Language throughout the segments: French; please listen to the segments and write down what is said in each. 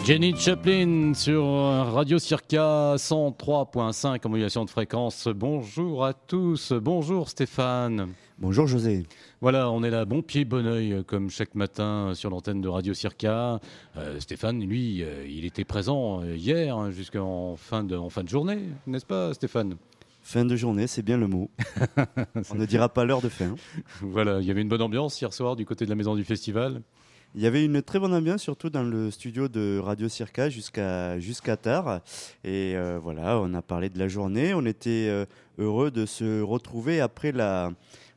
Janis Joplin sur Radio Circa 103.5 en modulation de fréquence. Bonjour à tous, bonjour Stéphane. Bonjour José. Voilà, on est là, bon pied, bon oeil, comme chaque matin sur l'antenne de Radio Circa. Stéphane, lui, il était présent hier hein, jusqu'en fin de journée, n'est-ce pas Stéphane ? Fin de journée, c'est bien le mot. On ne dira pas l'heure de fin. Voilà, il y avait une bonne ambiance hier soir du côté de la maison du festival. Il y avait une très bonne ambiance, surtout dans le studio de Radio Circa jusqu'à tard. Et voilà, on a parlé de la journée. On était heureux de se retrouver après la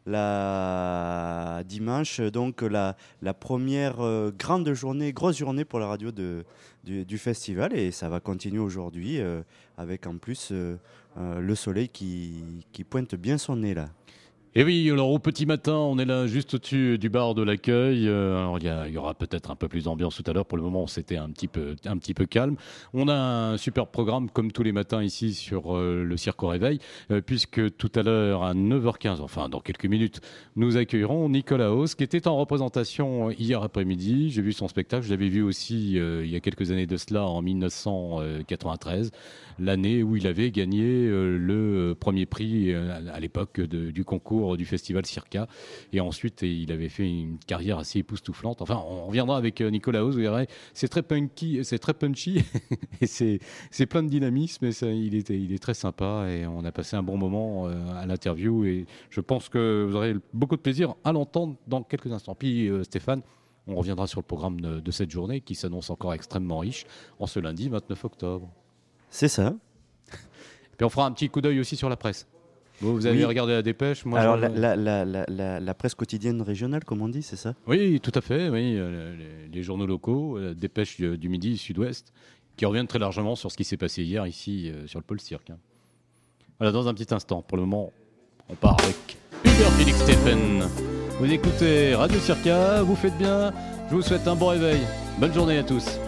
dimanche, donc la première grande journée, grosse journée pour la radio du festival. Et ça va continuer aujourd'hui avec en plus le soleil qui pointe bien son nez là. Et oui, alors au petit matin, on est là juste au-dessus du bar de l'accueil. Alors, il y aura peut-être un peu plus d'ambiance tout à l'heure. Pour le moment, c'était un petit peu calme. On a un super programme comme tous les matins ici sur le Cirque au Réveil, puisque tout à l'heure à 9h15, enfin dans quelques minutes, nous accueillerons Nicolas Hauss, qui était en représentation hier après-midi. J'ai vu son spectacle, je l'avais vu aussi il y a quelques années de cela, en 1993, l'année où il avait gagné le premier prix à l'époque du concours du festival Circa, et ensuite il avait fait une carrière assez époustouflante. Enfin, on reviendra avec Nicolas Hauss, vous verrez, c'est très punky, c'est très punchy et c'est plein de dynamisme, et il est très sympa, et on a passé un bon moment à l'interview, et je pense que vous aurez beaucoup de plaisir à l'entendre dans quelques instants. Puis Stéphane, on reviendra sur le programme de cette journée qui s'annonce encore extrêmement riche en ce lundi 29 octobre. C'est ça. Puis on fera un petit coup d'œil aussi sur la presse. Vous avez regardé la dépêche. Moi, alors la presse quotidienne régionale, comme on dit, c'est ça ? Oui, tout à fait. Oui, les journaux locaux, la dépêche du Midi, Sud-Ouest, qui reviennent très largement sur ce qui s'est passé hier ici sur le pôle Cirque. Voilà, dans un petit instant. Pour le moment, on part avec Hubert Félix Stéphane. Vous écoutez Radio Circa, vous faites bien. Je vous souhaite un bon réveil. Bonne journée à tous.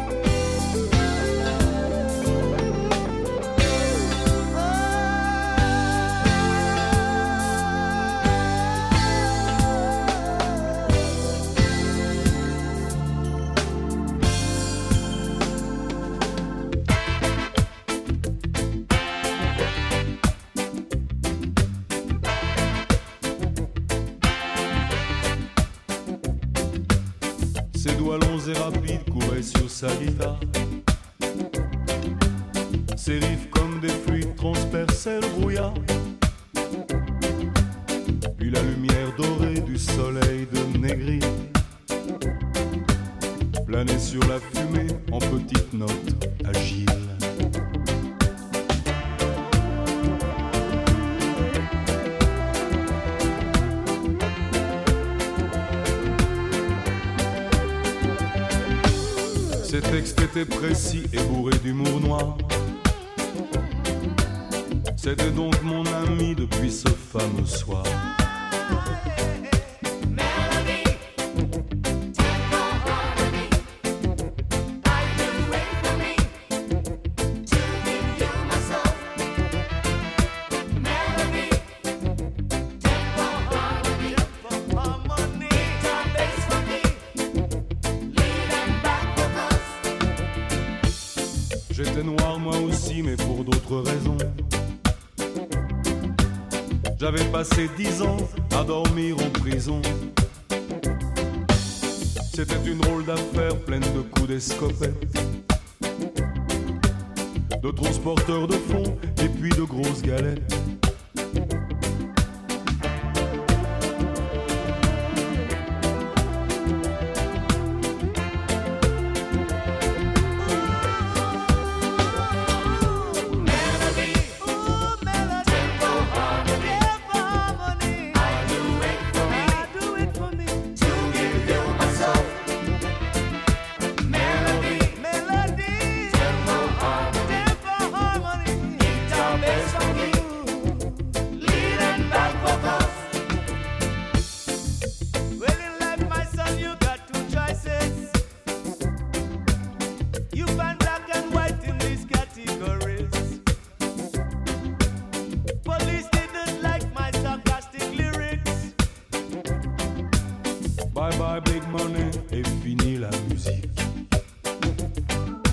Ses doigts longs et rapides couraient sur sa guitare. Ses riffs comme des fluides transperçaient le brouillard. Puis la lumière dorée du soleil de Négri planait sur la fumée en petites notes agiles. Ses textes étaient précis et bourrés d'humour noir. C'était donc mon ami depuis ce fameux soir. J'étais noir moi aussi, mais pour d'autres raisons. J'avais passé 10 ans à dormir en prison. C'était une drôle d'affaire pleine de coups d'escopette, de transporteurs de fonds et puis de grosses galettes. Bye bye big money et fini la musique.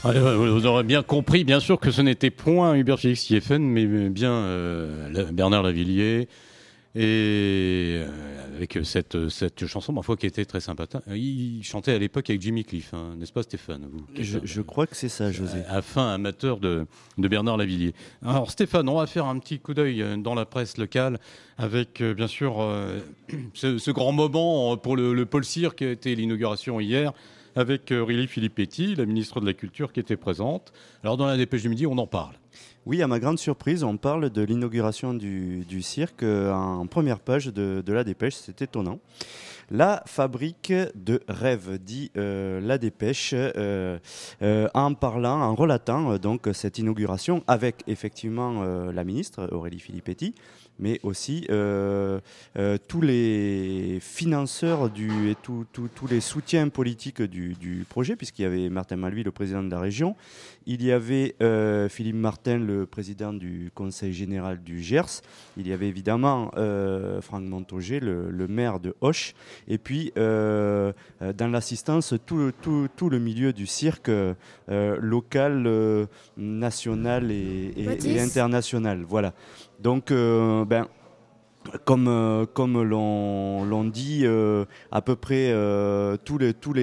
Vous aurez bien compris, bien sûr, que ce n'était point Hubert Félix Sieffen, mais bien Bernard Lavilliers. Et avec cette chanson, ma foi, qui était très sympathique. Il chantait à l'époque avec Jimmy Cliff, hein, n'est-ce pas Stéphane, vous, Je crois que c'est ça, José. Fin amateur de Bernard Lavilliers. Alors Stéphane, on va faire un petit coup d'œil dans la presse locale avec bien sûr ce grand moment pour le pôle cirque qui a été l'inauguration hier, avec Aurélie Filippetti, la ministre de la Culture, qui était présente. Alors dans la dépêche du midi, on en parle. Oui, à ma grande surprise, on parle de l'inauguration du cirque en première page de la dépêche, c'est étonnant. La fabrique de rêves, dit la dépêche, en relatant donc cette inauguration avec effectivement la ministre Aurélie Filippetti, mais aussi tous les financeurs et tous les soutiens politiques du projet, puisqu'il y avait Martin Malvy, le président de la région, il y avait Philippe Martin, le président du conseil général du Gers, il y avait évidemment Franck Montaugé, le maire de Auch, et puis dans l'assistance, tout le milieu du cirque local, national et international. Voilà. Donc, comme l'on dit, à peu près tous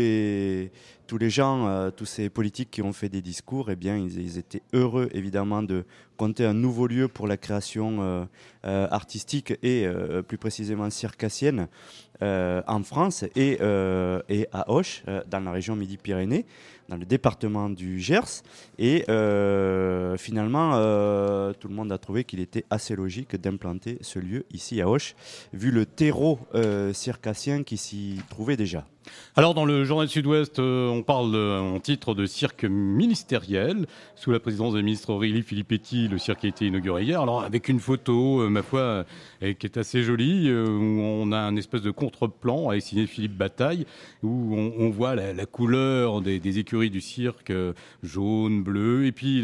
les gens, tous ces politiques qui ont fait des discours, eh bien, ils étaient heureux, évidemment, de compter un nouveau lieu pour la création artistique et plus précisément circassienne en France et à Auch, dans la région Midi-Pyrénées, dans le département du Gers. Et finalement, tout le monde a trouvé qu'il était assez logique d'implanter ce lieu ici à Auch, vu le terreau circassien qui s'y trouvait déjà. Alors dans le journal Sud-Ouest, on parle en titre de cirque ministériel. Sous la présidence de la ministre Aurélie Filippetti, le cirque a été inauguré hier. Alors avec une photo, ma foi, qui est assez jolie, où on a un espèce de contre-plan avec signé Philippe Bataille, où on voit la couleur des écuries du cirque, jaune, bleu, et puis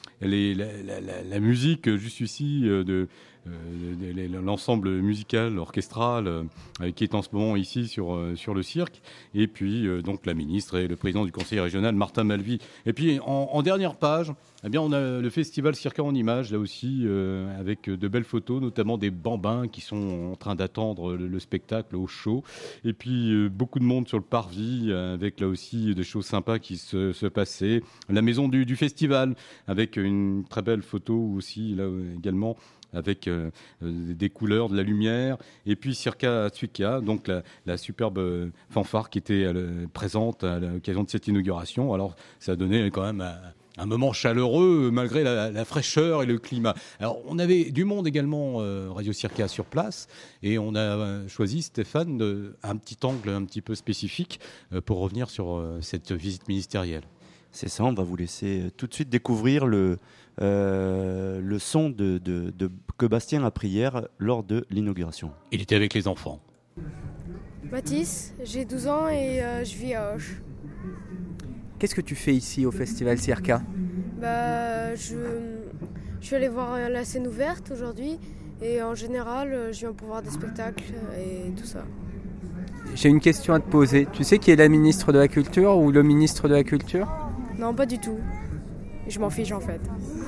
la musique juste ici de l'ensemble musical, orchestral qui est en ce moment ici sur le cirque, et puis donc la ministre et le président du conseil régional Martin Malvy. Et puis en dernière page, eh bien, on a le festival Circa en images, là aussi, avec de belles photos, notamment des bambins qui sont en train d'attendre le spectacle au show, et puis beaucoup de monde sur le parvis, avec là aussi des choses sympas qui se passaient. La maison du festival, avec une très belle photo aussi, là également, avec des couleurs, de la lumière, et puis Circa Tsuika, donc la superbe fanfare qui était présente à l'occasion de cette inauguration. Alors ça a donné quand même un moment chaleureux malgré la fraîcheur et le climat. Alors on avait du monde également Radio Circa sur place, et on a choisi, Stéphane, un petit angle un petit peu spécifique pour revenir sur cette visite ministérielle. C'est ça, on va vous laisser tout de suite découvrir le son que Bastien a pris hier lors de l'inauguration. Il était avec les enfants. Mathis, j'ai 12 ans et je vis à Auch. Qu'est-ce que tu fais ici au Festival Circa ? Je suis allé voir la scène ouverte aujourd'hui, et en général, je viens pour voir des spectacles et tout ça. J'ai une question à te poser. Tu sais qui est la ministre de la Culture ou le ministre de la Culture ? Non, pas du tout. Je m'en fiche en fait.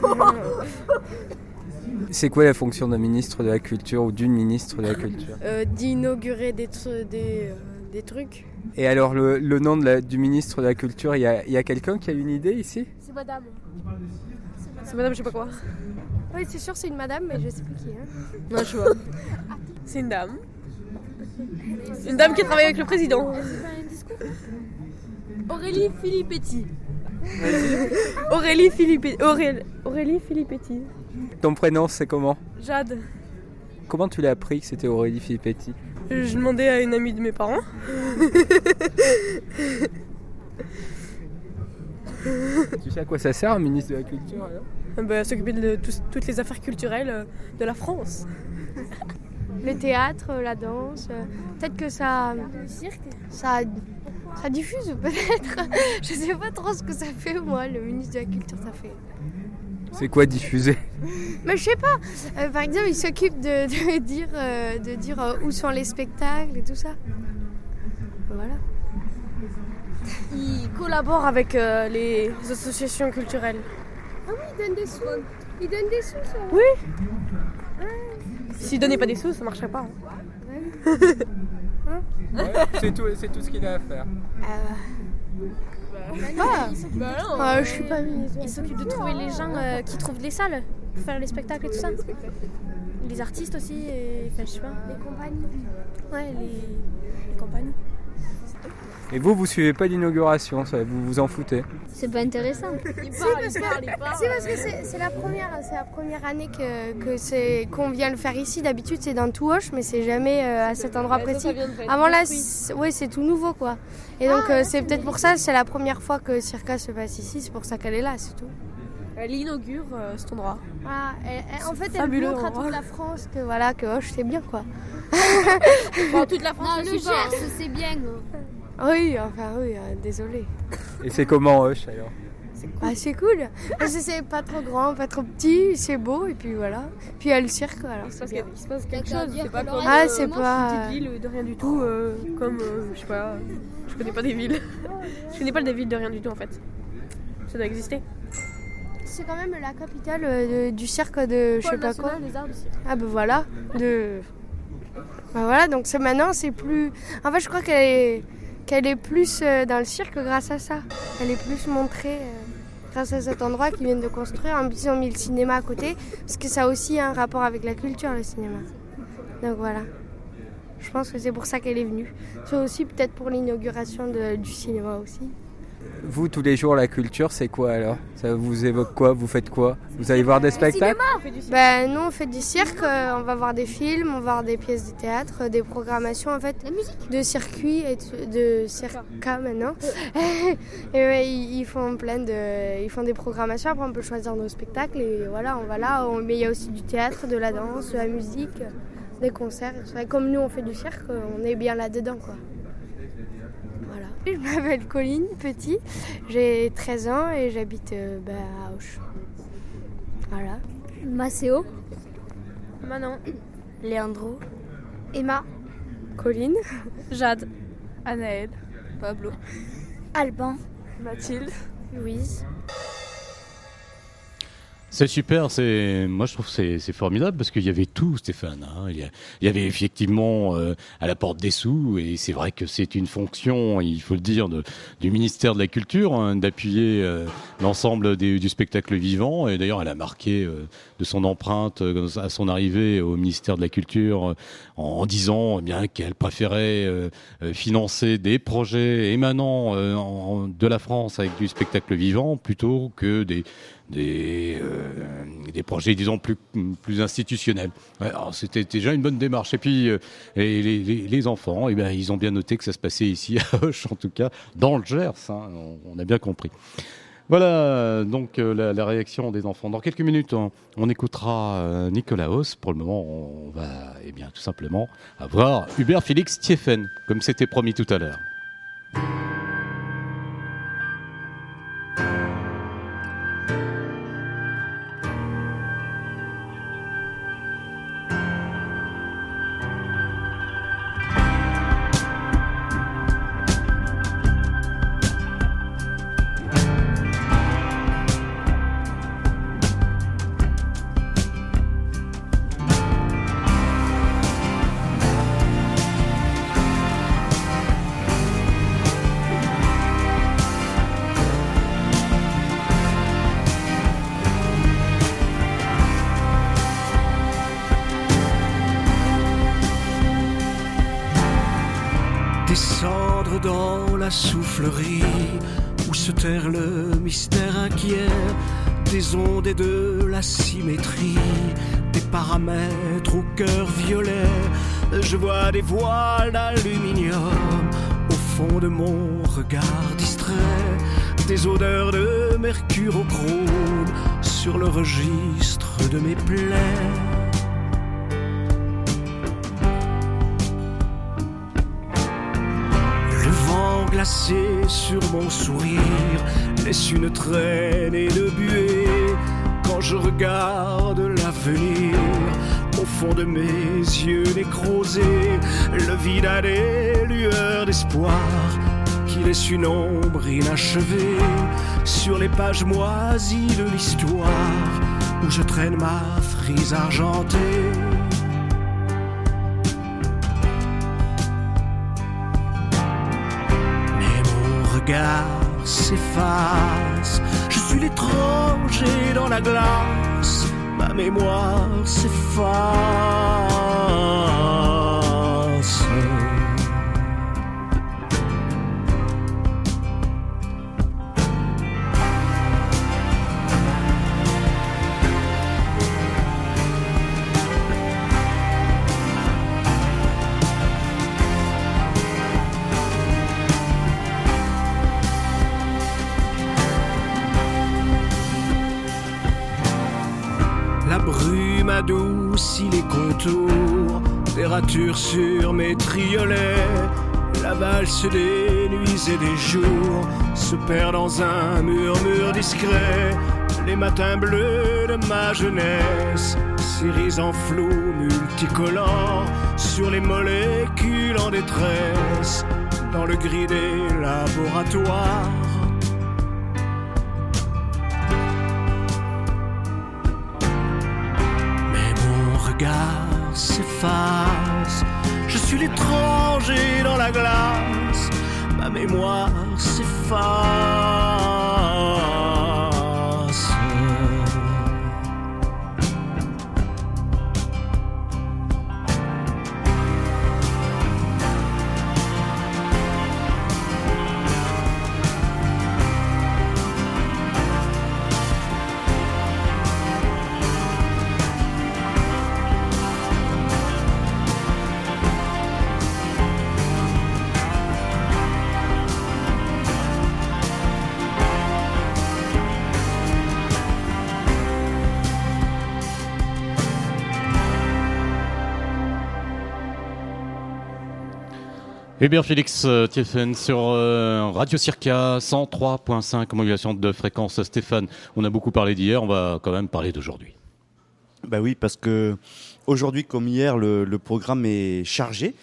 C'est quoi la fonction d'un ministre de la Culture ou d'une ministre de la Culture ? D'inaugurer des trucs. Et alors le nom du ministre de la Culture, il y a quelqu'un qui a une idée ici ? C'est madame. C'est madame je sais pas quoi. Oui, c'est sûr c'est une madame, mais je sais plus qui. Non, je vois. C'est une dame. Une dame qui travaille avec le président. Aurélie Filippetti. Aurélie Filippetti. Ton prénom, c'est comment ? Jade. Comment tu l'as appris que c'était Aurélie Filippetti ? Je demandais à une amie de mes parents. Tu sais à quoi ça sert, un ministre de la Culture alors ? S'occuper de toutes les affaires culturelles de la France. Le théâtre, la danse, peut-être que ça diffuse peut-être. Je sais pas trop ce que ça fait, moi, le ministre de la Culture, ça fait. C'est quoi diffuser ? Mais je sais pas. Par exemple, il s'occupe de dire où sont les spectacles et tout ça. Voilà. Ils collaborent avec les associations culturelles. Ah oui, ils donnent des sous. Ils donnent des sous, ça. Oui. S'ils donnaient pas des sous, ça marcherait pas. Ouais, c'est tout ce qu'il a à faire. Je suis pas ministre. Ils s'occupent de trouver les gens qui trouvent les salles pour faire les spectacles et tout ça. Les artistes aussi, je sais pas. Les compagnies. Ouais, les compagnies. Et vous suivez pas l'inauguration, ça, vous vous en foutez? C'est pas intéressant. parce que c'est la première année qu'on vient le faire ici. D'habitude c'est dans tout Auch, mais c'est jamais à cet endroit précis. Avant là, c'est tout nouveau quoi. Et donc c'est peut-être pour ça, c'est la première fois que Circa se passe ici, c'est pour ça qu'elle est là, c'est tout. Elle inaugure cet endroit. En fait, elle montre à toute la France que Auch c'est bien quoi. Toute la France. Non, le Gers, c'est bien. Oui, désolé. Et c'est comment Auch alors? C'est cool. C'est pas trop grand, pas trop petit, c'est beau et puis voilà. Puis il y a le cirque alors. Il se passe quelque chose. C'est pas comme c'est pas une petite ville de rien du tout, comme je sais pas. Je connais pas des villes. Je connais pas des villes de rien du tout en fait. Ça doit exister. C'est quand même la capitale du cirque de je sais pas quoi. Des arts du cirque. Ah ben voilà. Voilà, donc maintenant c'est plus. En fait, je crois qu'elle est plus dans le cirque grâce à ça. Elle est plus montrée grâce à cet endroit qu'ils viennent de construire. En plus, ils ont mis le cinéma à côté, parce que ça a aussi un rapport avec la culture, le cinéma. Donc voilà. Je pense que c'est pour ça qu'elle est venue. C'est aussi peut-être pour l'inauguration du cinéma aussi. Vous, tous les jours, la culture, c'est quoi alors? Ça vous évoque quoi? Vous faites quoi? Vous allez voir des spectacles? Nous, on fait du cirque, on va voir des films, on va voir des pièces de théâtre, des programmations en fait, de circuits et de Circa maintenant. Et ils font ils font des programmations, après on peut choisir nos spectacles et voilà, on va là. Mais il y a aussi du théâtre, de la danse, de la musique, des concerts. Et comme nous, on fait du cirque, on est bien là-dedans quoi. Je m'appelle Colline Petit, j'ai 13 ans et j'habite à Auch. Voilà. Maceo. Manon. Leandro. Emma. Colline. Jade. Anaël. Pablo. Alban. Mathilde. Louise. C'est super, moi je trouve que c'est formidable parce qu'il y avait tout, Stéphane. Il y avait effectivement à la porte des sous et c'est vrai que c'est une fonction, il faut le dire, du ministère de la Culture d'appuyer l'ensemble du spectacle vivant. Et d'ailleurs, elle a marqué de son empreinte à son arrivée au ministère de la Culture en disant qu'elle préférait financer des projets émanant de la France avec du spectacle vivant plutôt que des projets, disons, plus institutionnels. Alors, c'était déjà une bonne démarche. Et puis, les enfants, ils ont bien noté que ça se passait ici à Auch, en tout cas, dans le Gers. On a bien compris. Voilà, donc, la réaction des enfants. Dans quelques minutes, on écoutera Nicolas Hauss. Pour le moment, on va, tout simplement, avoir Hubert Félix Thieffen, comme c'était promis tout à l'heure. Descendre dans la soufflerie où se terre le mystère inquiet des ondes et de la symétrie, des paramètres au cœur violet. Je vois des voiles d'aluminium au fond de mon regard distrait, des odeurs de mercure au chrome sur le registre de mes plaies. Glacé sur mon sourire laisse une traînée de buée quand je regarde l'avenir au fond de mes yeux nécrosés. Le vide a des lueurs d'espoir qui laisse une ombre inachevée sur les pages moisies de l'histoire où je traîne ma frise argentée. Mais mon regard s'efface, je suis l'étranger dans la glace, ma mémoire s'efface. La brume adoucit les contours, des ratures sur mes triolets. La valse des nuits et des jours se perd dans un murmure discret. Les matins bleus de ma jeunesse s'irisent en flou multicolore sur les molécules en détresse dans le gris des laboratoires. S'efface, je suis l'étranger dans la glace, ma mémoire s'efface. Eh bien, Félix Thieffen sur Radio Circa 103.5, modulation de fréquence. Stéphane, on a beaucoup parlé d'hier, on va quand même parler d'aujourd'hui. Ben oui, parce que aujourd'hui, comme hier, le programme est chargé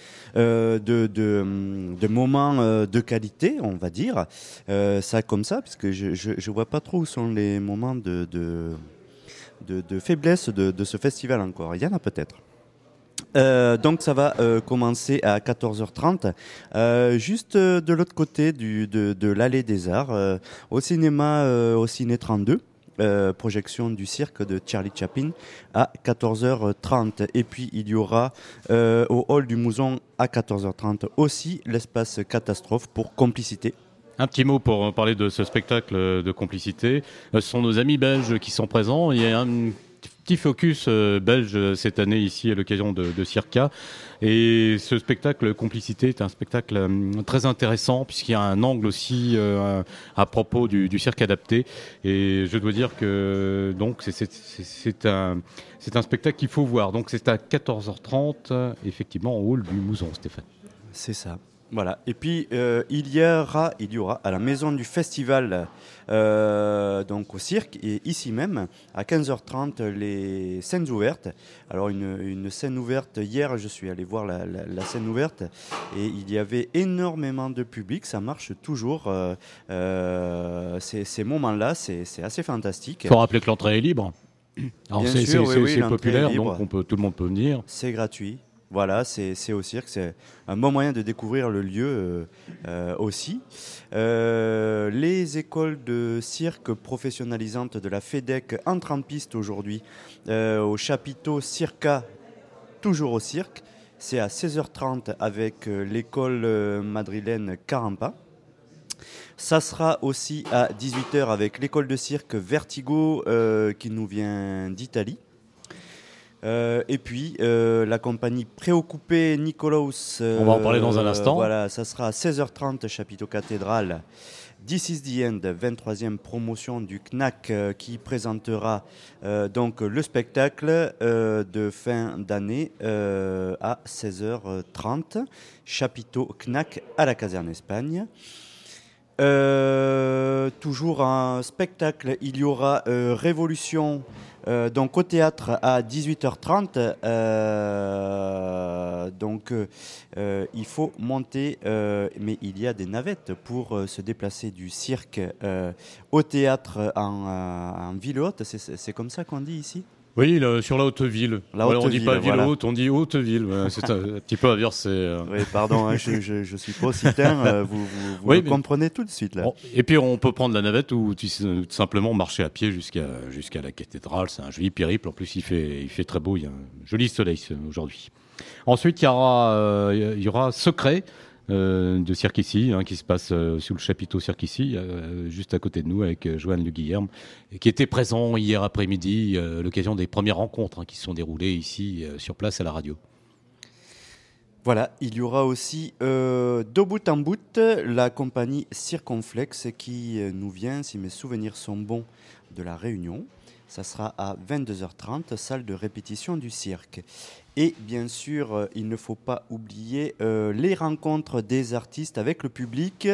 de moments de qualité, on va dire. Ça comme ça, puisque je vois pas trop où sont les moments de faiblesse de ce festival encore. Il y en a peut-être. Donc ça va commencer à 14h30, juste de l'autre côté de l'allée des Arts, au cinéma, au Ciné 32, projection du cirque de Charlie Chaplin à 14h30. Et puis il y aura au hall du Mouzon à 14h30 aussi l'espace catastrophe pour Complicité. Un petit mot pour parler de ce spectacle de Complicité. Ce sont nos amis belges qui sont présents. Il y a un petit focus belge cette année ici à l'occasion de Circa. Et ce spectacle Complicité est un spectacle très intéressant puisqu'il y a un angle aussi à propos du cirque adapté. Et je dois dire que donc c'est un spectacle qu'il faut voir. Donc c'est à 14h30 effectivement au hall du Mouzon, Stéphane. C'est ça. Voilà. Et puis il y aura à la maison du festival, donc au cirque, et ici même à 15h30 les scènes ouvertes. Alors une scène ouverte, hier je suis allé voir la scène ouverte et il y avait énormément de public, ça marche toujours. Ces moments-là, c'est assez fantastique. Il faut rappeler que l'entrée est libre. Alors Bien c'est sûr, oui, populaire, donc tout le monde peut venir. C'est gratuit. Voilà, c'est au cirque, c'est un bon moyen de découvrir le lieu aussi. Les écoles de cirque professionnalisantes de la FEDEC entrent en piste aujourd'hui au chapiteau Circa, toujours au cirque. C'est à 16h30 avec l'école madrilène Carampa. Ça sera aussi à 18h avec l'école de cirque Vertigo qui nous vient d'Italie. Et puis la compagnie Préoccupé Nicolaus. On va en parler dans un instant. Voilà, ça sera à 16h30, chapiteau cathédrale. This is the End, 23e promotion du CNAC qui présentera donc le spectacle de fin d'année à 16h30. Chapiteau CNAC à la Caserne Espagne. Toujours un spectacle, il y aura Révolution donc au théâtre à 18h30. Il faut monter, mais il y a des navettes pour se déplacer du cirque au théâtre en ville haute. C'est comme ça qu'on dit ici ? Oui, sur la Haute-Ville. On ne dit pas ville haute, on dit Haute-Ville. C'est un petit peu inversé. Oui, pardon, je suis pas occitan, vous le comprenez tout de suite. Là. Bon, et puis on peut prendre la navette ou tout simplement marcher à pied jusqu'à la cathédrale. C'est un joli périple. En plus, il fait très beau. Il y a un joli soleil aujourd'hui. Ensuite, il y aura Secret de Cirque ici, qui se passe sous le chapiteau Cirque ici, juste à côté de nous, avec Joanne Le Guillerme, qui était présent hier après-midi à l'occasion des premières rencontres qui se sont déroulées ici sur place à la radio. Voilà, il y aura aussi de bout en bout la compagnie Circonflex qui nous vient, si mes souvenirs sont bons, de La Réunion. Ça sera à 22h30, salle de répétition du cirque. Et bien sûr, il ne faut pas oublier les rencontres des artistes avec le public,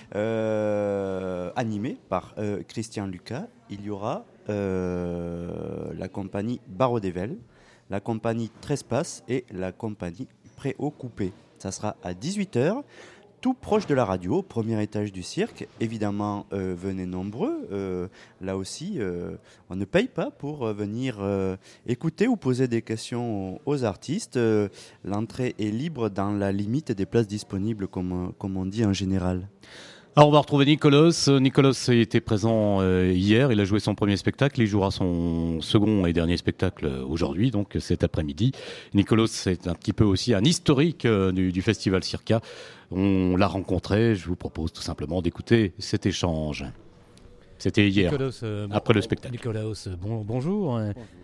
animées par Christian Lucas. Il y aura la compagnie Barreau d'Evel, la compagnie Trespace et la compagnie Préoccupé. Ça sera à 18h. Tout proche de la radio, premier étage du cirque. Évidemment, venez nombreux. Là aussi, on ne paye pas pour venir écouter ou poser des questions aux artistes. L'entrée est libre dans la limite des places disponibles, comme on dit en général. Alors on va retrouver Nicolas. Nicolas était présent hier, il a joué son premier spectacle, il jouera son second et dernier spectacle aujourd'hui, donc cet après-midi. Nicolas, c'est un petit peu aussi un historique du Festival Circa. On l'a rencontré, je vous propose tout simplement d'écouter cet échange. C'était hier, Nicolas, après le spectacle. Nicolas, bonjour.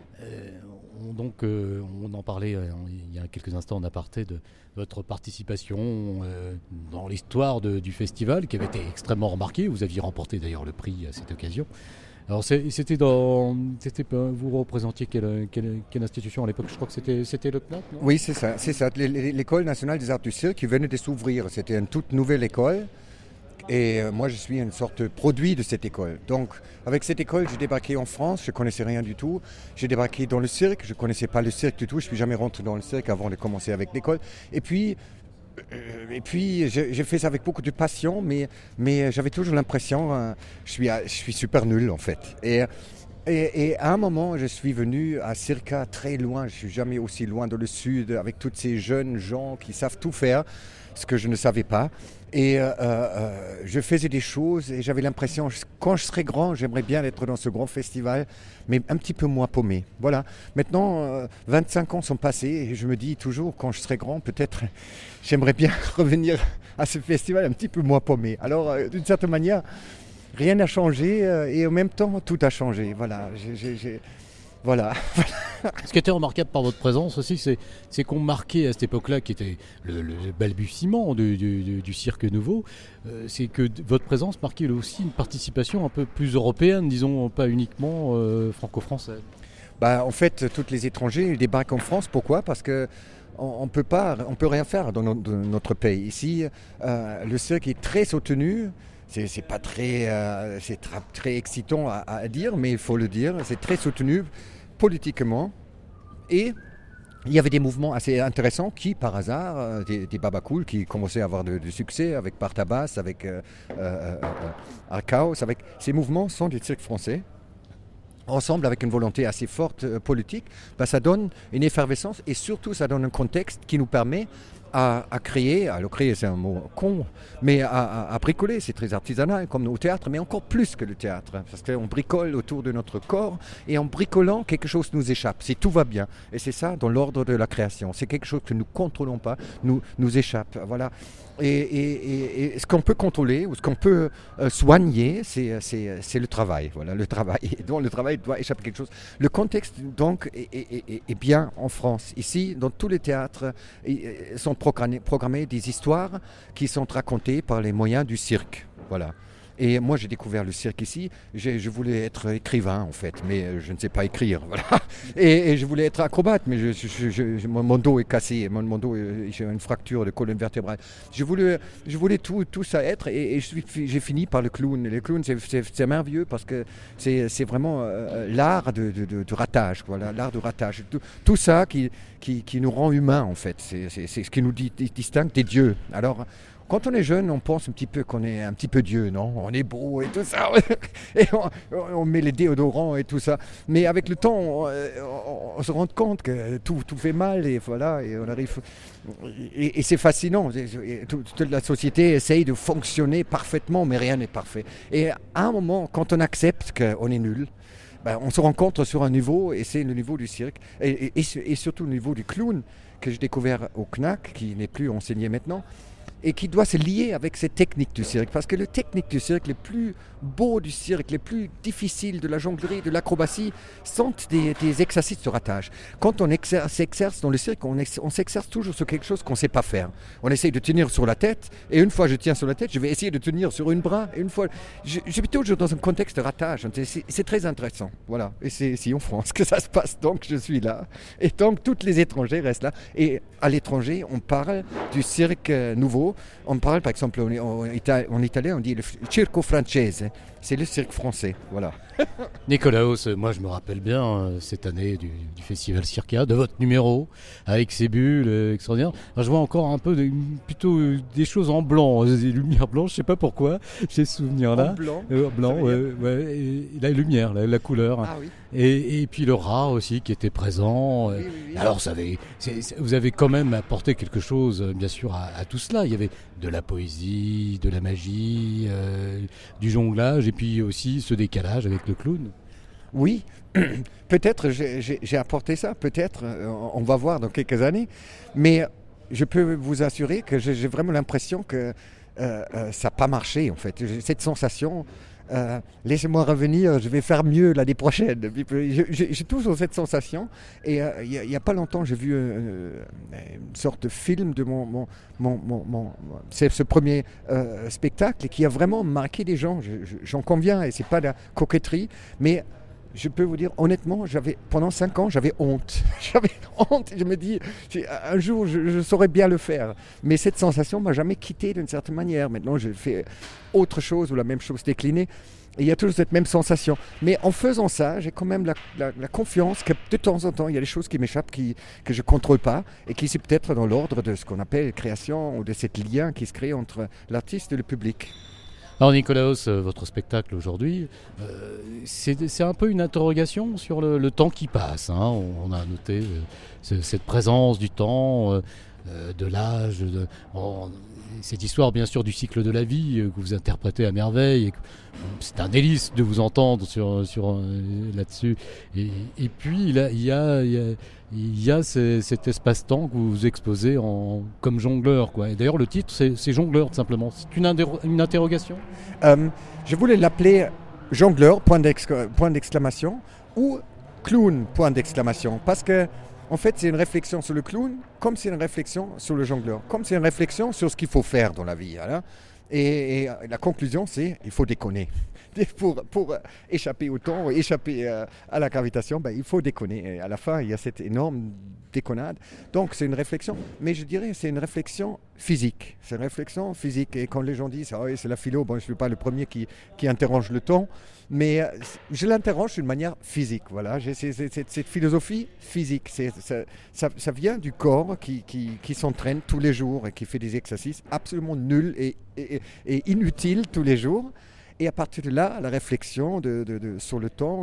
On en parlait il y a quelques instants en aparté de votre participation dans l'histoire du festival qui avait été extrêmement remarquée. Vous aviez remporté d'ailleurs le prix à cette occasion. Alors vous représentiez quelle institution à l'époque? Je crois que c'était le CNAT, non? Oui, c'est ça. L'École nationale des arts du cirque qui venait de s'ouvrir. C'était une toute nouvelle école. Et moi, je suis une sorte de produit de cette école. Donc, avec cette école, j'ai débarqué en France, je ne connaissais rien du tout. J'ai débarqué dans le cirque, je ne connaissais pas le cirque du tout. Je ne suis jamais rentré dans le cirque avant de commencer avec l'école. Et puis j'ai fait ça avec beaucoup de passion, mais j'avais toujours l'impression, je suis super nul en fait. Et à un moment, je suis venu à Circa très loin. Je ne suis jamais aussi loin dans le sud, avec tous ces jeunes gens qui savent tout faire, ce que je ne savais pas. Et je faisais des choses et j'avais l'impression, quand je serai grand, j'aimerais bien être dans ce grand festival, mais un petit peu moins paumé. Voilà. Maintenant, 25 ans sont passés et je me dis toujours, quand je serai grand, peut-être j'aimerais bien revenir à ce festival un petit peu moins paumé. Alors, d'une certaine manière, rien n'a changé et en même temps, tout a changé. Voilà. Voilà. Ce qui était remarquable par votre présence aussi, c'est qu'on marquait à cette époque-là, qui était le balbutiement du cirque nouveau, c'est que votre présence marquait aussi une participation un peu plus européenne, disons, pas uniquement franco-française. En fait, tous les étrangers débarquent en France. Pourquoi ? Parce que on peut rien faire dans notre pays. Ici, le cirque est très soutenu. C'est pas c'est très excitant à dire, mais il faut le dire. C'est très soutenu politiquement. Et il y avait des mouvements assez intéressants qui, par hasard, des babacools qui commençaient à avoir de succès avec Partabas, avec Arcaos. Ces mouvements sont des cirques français. Ensemble, avec une volonté assez forte politique, ça donne une effervescence et surtout ça donne un contexte qui nous permet à créer, alors créer c'est un mot con, mais à bricoler, c'est très artisanal comme au théâtre, mais encore plus que le théâtre, parce qu'on bricole autour de notre corps et en bricolant, quelque chose nous échappe, si tout va bien. Et c'est ça dans l'ordre de la création, c'est quelque chose que nous ne contrôlons pas, nous échappe. Voilà. Et ce qu'on peut contrôler ou ce qu'on peut soigner, c'est le travail. Voilà, le travail. Et donc le travail doit échapper à quelque chose. Le contexte donc est bien en France. Ici, dans tous les théâtres, sont programmées des histoires qui sont racontées par les moyens du cirque. Voilà. Et moi, j'ai découvert le cirque ici. Je voulais être écrivain, en fait, mais je ne sais pas écrire. Voilà. Et je voulais être acrobate, mais mon dos est cassé. Mon dos, j'ai une fracture de colonne vertébrale. Je voulais tout ça être, et j'ai fini par le clown. Le clown, c'est merveilleux parce que c'est vraiment l'art de ratage. Voilà, l'art de ratage. Tout ça qui nous rend humains, en fait. C'est ce qui nous distingue des dieux. Alors, quand on est jeune, on pense un petit peu qu'on est un petit peu Dieu, non? On est beau et tout ça, et on met les déodorants et tout ça. Mais avec le temps, on se rend compte que tout fait mal, et voilà, et on arrive. Et c'est fascinant. Toute la société essaye de fonctionner parfaitement, mais rien n'est parfait. Et à un moment, quand on accepte qu'on est nul, on se rencontre sur un niveau, et c'est le niveau du cirque, et surtout le niveau du clown que j'ai découvert au CNAC, qui n'est plus enseigné maintenant, et qui doit se lier avec ces techniques du cirque. Parce que les techniques du cirque, les plus beaux du cirque, les plus difficiles de la jonglerie, de l'acrobatie, sont des exercices de ratage. Quand on s'exerce dans le cirque, on s'exerce toujours sur quelque chose qu'on ne sait pas faire. On essaye de tenir sur la tête, et une fois je tiens sur la tête, je vais essayer de tenir sur une bras, et une fois... Je suis toujours dans un contexte de ratage. C'est très intéressant. Voilà. Et c'est ici en France que ça se passe, donc je suis là. Et donc tous les étrangers restent là. Et à l'étranger, on parle du cirque nouveau. On parle, par exemple, en italien, on dit le circo francese. C'est le cirque français, voilà. Nicolaos, moi je me rappelle bien cette année du Festival Circa, de votre numéro, avec ces bulles extraordinaires. Alors, je vois encore un peu plutôt des choses en blanc, des lumières blanches, je ne sais pas pourquoi, j'ai ce souvenir-là. En blanc, et la lumière, la couleur. Ah, oui. Et puis le rat aussi qui était présent. Oui. Alors vous avez quand même apporté quelque chose, bien sûr, à tout cela. Il y avait de la poésie, de la magie, du jonglage, et puis aussi ce décalage avec le clown. Oui, peut-être j'ai apporté ça, peut-être, on va voir dans quelques années, mais je peux vous assurer que j'ai vraiment l'impression que ça n'a pas marché, en fait. J'ai cette sensation, laissez-moi revenir, je vais faire mieux l'année prochaine. J'ai toujours cette sensation, et il n'y a pas longtemps, j'ai vu une sorte de film de ce premier spectacle, qui a vraiment marqué des gens, j'en conviens, et c'est pas de la coquetterie, mais je peux vous dire, honnêtement, pendant 5 ans, j'avais honte. J'avais honte. Je me dis, un jour, je saurais bien le faire. Mais cette sensation ne m'a jamais quitté d'une certaine manière. Maintenant, je fais autre chose ou la même chose déclinée. Et il y a toujours cette même sensation. Mais en faisant ça, j'ai quand même la confiance que de temps en temps, il y a des choses qui m'échappent, que je ne contrôle pas, et qui sont peut-être dans l'ordre de ce qu'on appelle création, ou de ce lien qui se crée entre l'artiste et le public. Alors Nicolaos, votre spectacle aujourd'hui, c'est un peu une interrogation sur le temps qui passe. Hein. On a noté cette présence du temps, de l'âge, cette histoire bien sûr du cycle de la vie que vous interprétez à merveille. Et c'est un délice de vous entendre sur là-dessus. Et puis il y a cet espace-temps que vous exposez comme jongleur, quoi. Et d'ailleurs, le titre, c'est jongleur, tout simplement. C'est une interrogation. Je voulais l'appeler jongleur, point d'exclamation, ou clown, point d'exclamation. Parce que, en fait, c'est une réflexion sur le clown, comme c'est une réflexion sur le jongleur, comme c'est une réflexion sur ce qu'il faut faire dans la vie. Hein. Et la conclusion, c'est il faut déconner. Pour échapper au temps, échapper à la gravitation, il faut déconner. Et à la fin, il y a cette énorme déconnade. Donc, c'est une réflexion. Mais je dirais c'est une réflexion physique. C'est une réflexion physique. Et quand les gens disent « c'est la philo », je ne suis pas le premier qui interroge le temps. Mais je l'interroge d'une manière physique. Voilà. C'est cette philosophie physique. Ça vient du corps qui s'entraîne tous les jours et qui fait des exercices absolument nuls et inutiles tous les jours. Et à partir de là, la réflexion sur le temps,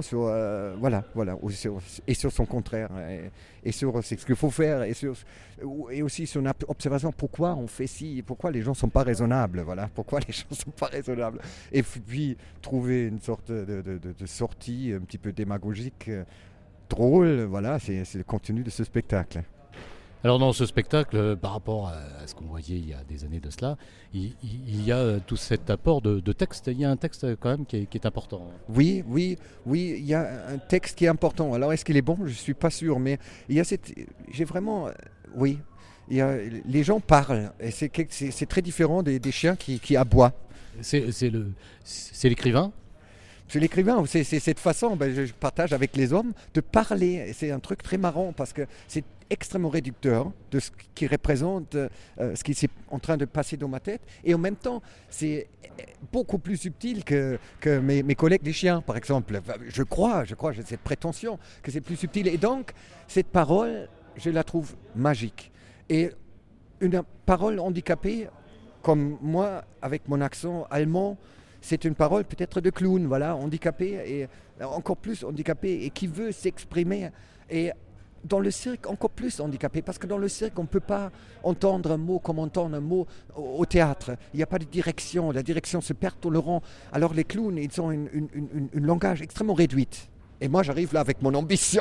et sur son contraire, et sur ce qu'il faut faire, et aussi sur une observation, pourquoi on fait ci, pourquoi les gens ne sont pas raisonnables, pourquoi les gens ne sont pas raisonnables. Et puis, trouver une sorte de sortie un petit peu démagogique, drôle, c'est le contenu de ce spectacle. Alors dans ce spectacle, par rapport à ce qu'on voyait il y a des années de cela, il y a tout cet apport de texte. Il y a un texte quand même qui est important. Oui, il y a un texte qui est important. Alors est-ce qu'il est bon ? Je ne suis pas sûr, mais il y a j'ai vraiment... les gens parlent, et c'est très différent des chiens qui aboient. c'est l'écrivain. C'est l'écrivain, c'est cette façon, je partage avec les hommes, de parler. C'est un truc très marrant parce que c'est extrêmement réducteur de ce qui représente ce qui est en train de passer dans ma tête. Et en même temps, c'est beaucoup plus subtil que mes collègues des chiens, par exemple. Je crois, j'ai cette prétention que c'est plus subtil. Et donc, cette parole, je la trouve magique. Et une parole handicapée, comme moi, avec mon accent allemand, c'est une parole peut-être de clown, voilà, handicapé, et encore plus handicapé, et qui veut s'exprimer. Et dans le cirque, encore plus handicapé, parce que dans le cirque, on ne peut pas entendre un mot comme entendre un mot au théâtre. Il n'y a pas de direction, la direction se perd tout le rang. Alors les clowns, ils ont une langage extrêmement réduite. Et moi, j'arrive là avec mon ambition.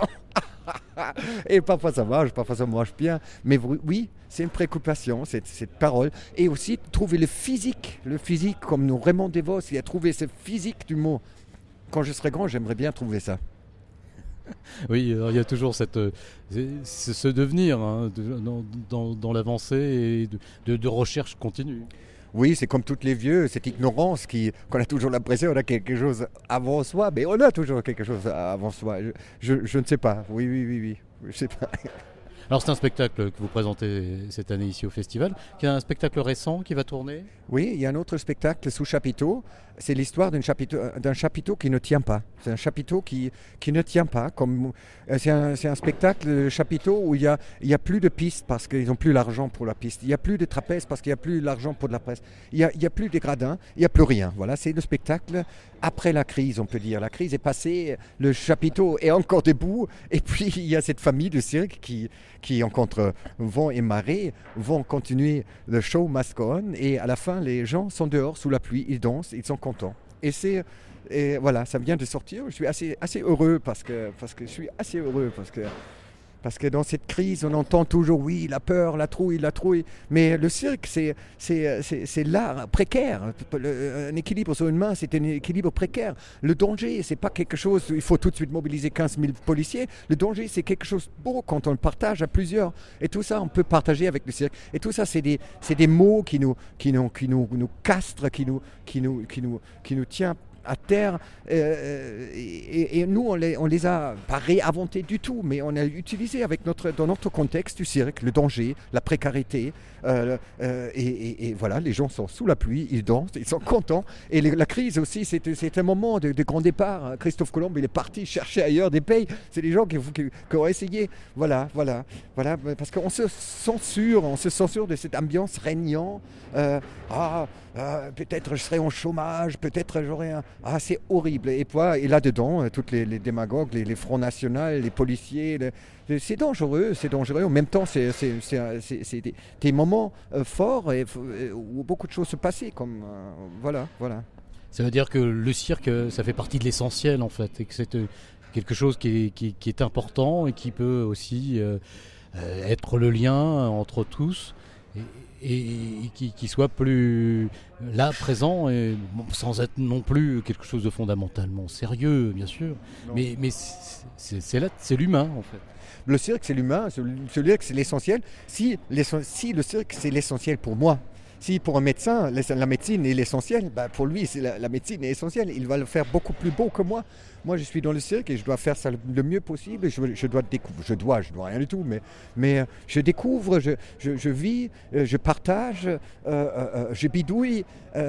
Et parfois ça marche bien. Mais oui, c'est une préoccupation, cette parole. Et aussi, trouver le physique comme nous Raymond Devos, il a trouvé ce physique du mot. Quand je serai grand, j'aimerais bien trouver ça. Oui, alors il y a toujours ce devenir dans l'avancée et de recherche continue. Oui, c'est comme toutes les vieux, cette ignorance qu'on a toujours l'impression qu'on a quelque chose avant soi, mais on a toujours quelque chose avant soi. Je ne sais pas. Oui. Je sais pas. Alors c'est un spectacle que vous présentez cette année ici au festival, qui est un spectacle récent qui va tourner. Oui, il y a un autre spectacle sous chapiteau. C'est l'histoire d'un chapiteau qui ne tient pas. C'est un chapiteau qui ne tient pas. C'est un spectacle de chapiteau où il y a plus de pistes parce qu'ils n'ont plus l'argent pour la piste. Il n'y a plus de trapèze parce qu'il n'y a plus l'argent pour de la presse. Il n'y a plus de gradins, il n'y a plus rien. Voilà, c'est le spectacle après la crise, on peut dire. La crise est passée, le chapiteau est encore debout. Et puis il y a cette famille de cirque qui en contre vent et marée, vont continuer le show must go on. Et à la fin, les gens sont dehors sous la pluie, ils dansent, ils sont contents. Et voilà, ça vient de sortir. Je suis assez heureux parce que dans cette crise, on entend toujours oui, la peur, la trouille. Mais le cirque, c'est l'art précaire. Un équilibre sur une main, c'est un équilibre précaire. Le danger, c'est pas quelque chose. Il faut tout de suite mobiliser 15 000 policiers. Le danger, c'est quelque chose de beau quand on le partage à plusieurs. Et tout ça, on peut partager avec le cirque. Et tout ça, c'est des mots qui nous castrent, qui nous tient à terre, et nous on les a pas réinventés du tout, mais on a utilisé dans notre contexte du cirque, le danger, la précarité, et voilà, les gens sont sous la pluie, ils dansent, ils sont contents, et la crise aussi, c'est un moment de grand départ. Christophe Colomb, il est parti chercher ailleurs des pays, c'est des gens qui ont essayé, voilà, parce qu'on se censure de cette ambiance régnante. Peut-être je serai en chômage, peut-être j'aurai un... c'est horrible. Et là-dedans, toutes les démagogues, les Fronts National, les policiers, c'est dangereux. En même temps, c'est des moments forts où beaucoup de choses se passaient. Voilà. Ça veut dire que le cirque, ça fait partie de l'essentiel, en fait, et que c'est quelque chose qui est important et qui peut aussi être le lien entre tous. Et qui soit plus là, présent, et sans être non plus quelque chose de fondamentalement sérieux, bien sûr. Mais c'est l'humain, en fait. Le cirque, c'est l'humain, le cirque, c'est l'essentiel. Si le cirque, c'est l'essentiel pour moi, si pour un médecin, la médecine est l'essentiel, pour lui, la médecine est essentielle. Il va le faire beaucoup plus beau que moi. Moi, je suis dans le cirque et je dois faire ça le mieux possible. Je dois découvrir. Je dois rien du tout, mais je découvre, je vis, je partage, je bidouille.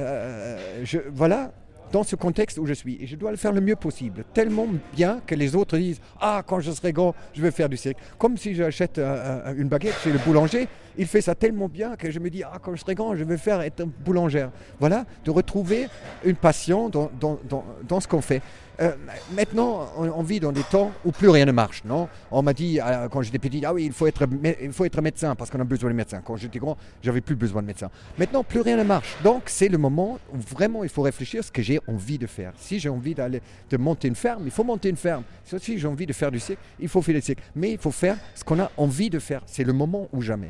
Voilà. Dans ce contexte où je suis. Et je dois le faire le mieux possible. Tellement bien que les autres disent « Ah, quand je serai grand, je vais faire du cirque. » Comme si j'achète une baguette chez le boulanger, il fait ça tellement bien que je me dis « Ah, quand je serai grand, je vais faire être boulangère. » Voilà, de retrouver une passion dans ce qu'on fait. Maintenant, on vit dans des temps où plus rien ne marche, non ? On m'a dit, quand j'étais petit, ah oui, il faut être médecin parce qu'on a besoin de médecins. Quand j'étais grand, j'avais plus besoin de médecins. Maintenant, plus rien ne marche. Donc, c'est le moment où vraiment il faut réfléchir à ce que j'ai envie de faire. Si j'ai envie de monter une ferme, il faut monter une ferme. Si j'ai envie de faire du cirque, il faut faire du cirque. Mais il faut faire ce qu'on a envie de faire. C'est le moment ou jamais.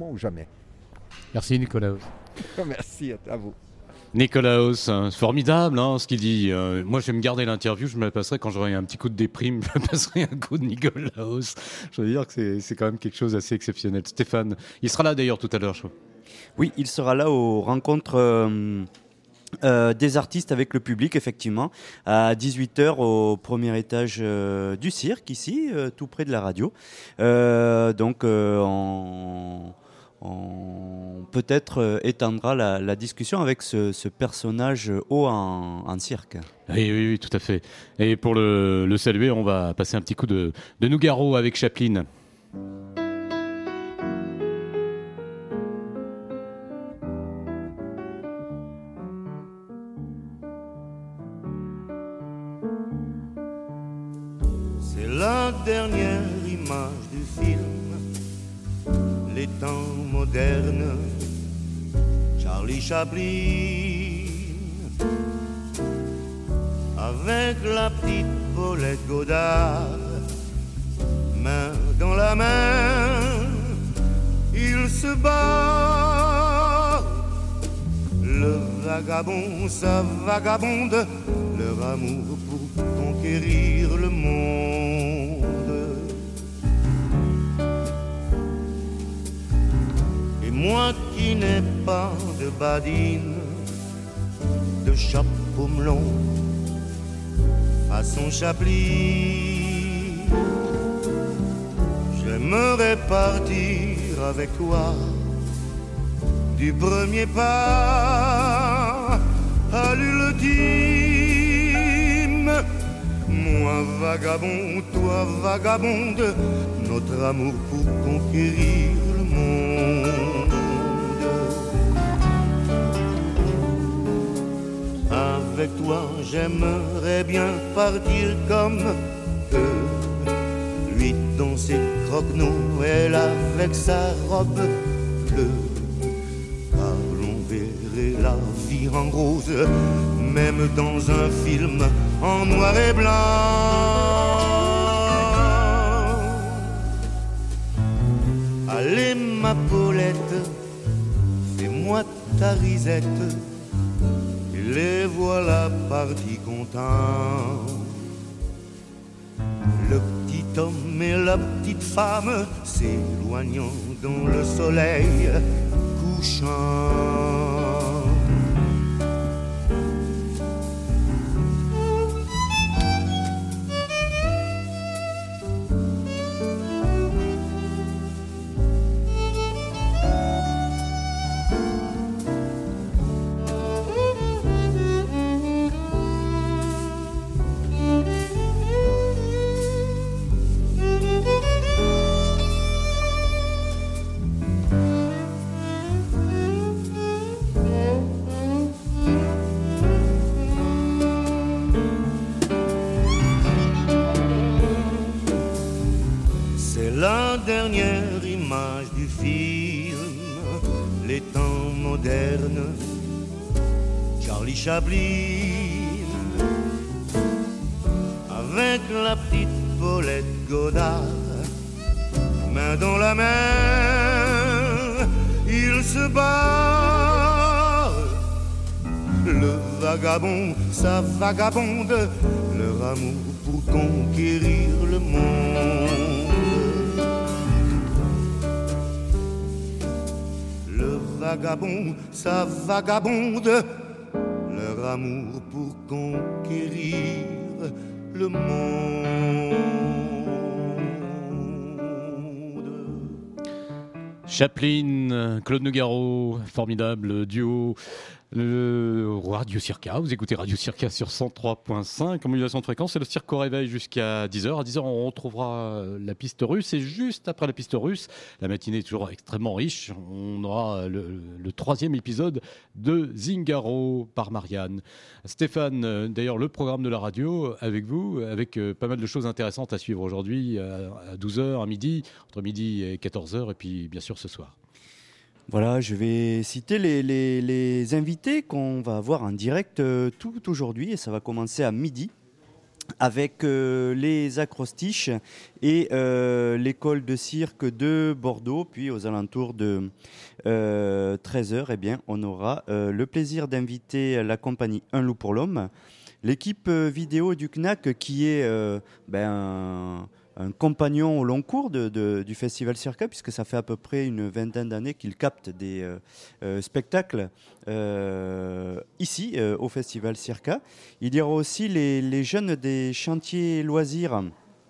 Merci Nicolas. Merci à vous. Nicolas, formidable ce qu'il dit. Moi, je vais me garder l'interview, je me la passerai quand j'aurai un petit coup de déprime, je me passerai un coup de Nicolas. Je veux dire que c'est quand même quelque chose d'assez exceptionnel. Stéphane, il sera là d'ailleurs tout à l'heure, je crois. Oui, il sera là aux rencontres des artistes avec le public, effectivement, à 18h au premier étage du cirque, ici, tout près de la radio. Donc, on peut-être étendra la discussion avec ce personnage haut en cirque. Oui, tout à fait. Et pour le saluer, on va passer un petit coup de Nougaro avec Chaplin. C'est la dernière image du film, les temps modernes, Charlie Chaplin, avec la petite Paulette Godard, main dans la main, il se bat. Le vagabond, sa vagabonde, leur amour pour conquérir le monde. Et moi qui n'ai pas de badine, de chapeau melon, façon Chaplin, j'aimerais partir avec toi du premier pas à l'ultime. Moi vagabond, toi vagabonde, notre amour pour conquérir le monde. Avec toi j'aimerais bien partir comme eux, lui dans ses croque-noix, elle avec sa robe bleue. Car l'on verrait la vie en rose, même dans un film en noir et blanc. Allez ma Paulette, fais-moi ta risette, et les voilà partis contents. Le petit homme et la petite femme s'éloignant dans le soleil couchant. La dernière image du film, les temps modernes, Charlie Chaplin, avec la petite Paulette Godard, main dans la main, il se bat. Le vagabond, sa vagabonde, leur amour pour conquérir le monde. Vagabond, sa vagabonde, leur amour pour conquérir le monde. Chaplin, Claude Nougaro, formidable duo. Radio Circa, vous écoutez Radio Circa sur 103.5 en modulation de fréquence, c'est le cirque au réveil jusqu'à 10h. À 10h, on retrouvera la piste russe et juste après la piste russe, la matinée est toujours extrêmement riche. On aura le troisième épisode de Zingaro par Marianne. Stéphane, d'ailleurs, le programme de la radio avec vous, avec pas mal de choses intéressantes à suivre aujourd'hui à 12h, à midi, entre midi et 14h, et puis bien sûr ce soir. Voilà, je vais citer les invités qu'on va avoir en direct tout aujourd'hui, et ça va commencer à midi avec les acrostiches et l'école de cirque de Bordeaux. Puis aux alentours de 13h, eh bien, on aura le plaisir d'inviter la compagnie Un loup pour l'homme, l'équipe vidéo du CNAC qui est un compagnon au long cours du Festival Circa, puisque ça fait à peu près une vingtaine d'années qu'il capte des spectacles ici, au Festival Circa. Il y aura aussi les jeunes des chantiers loisirs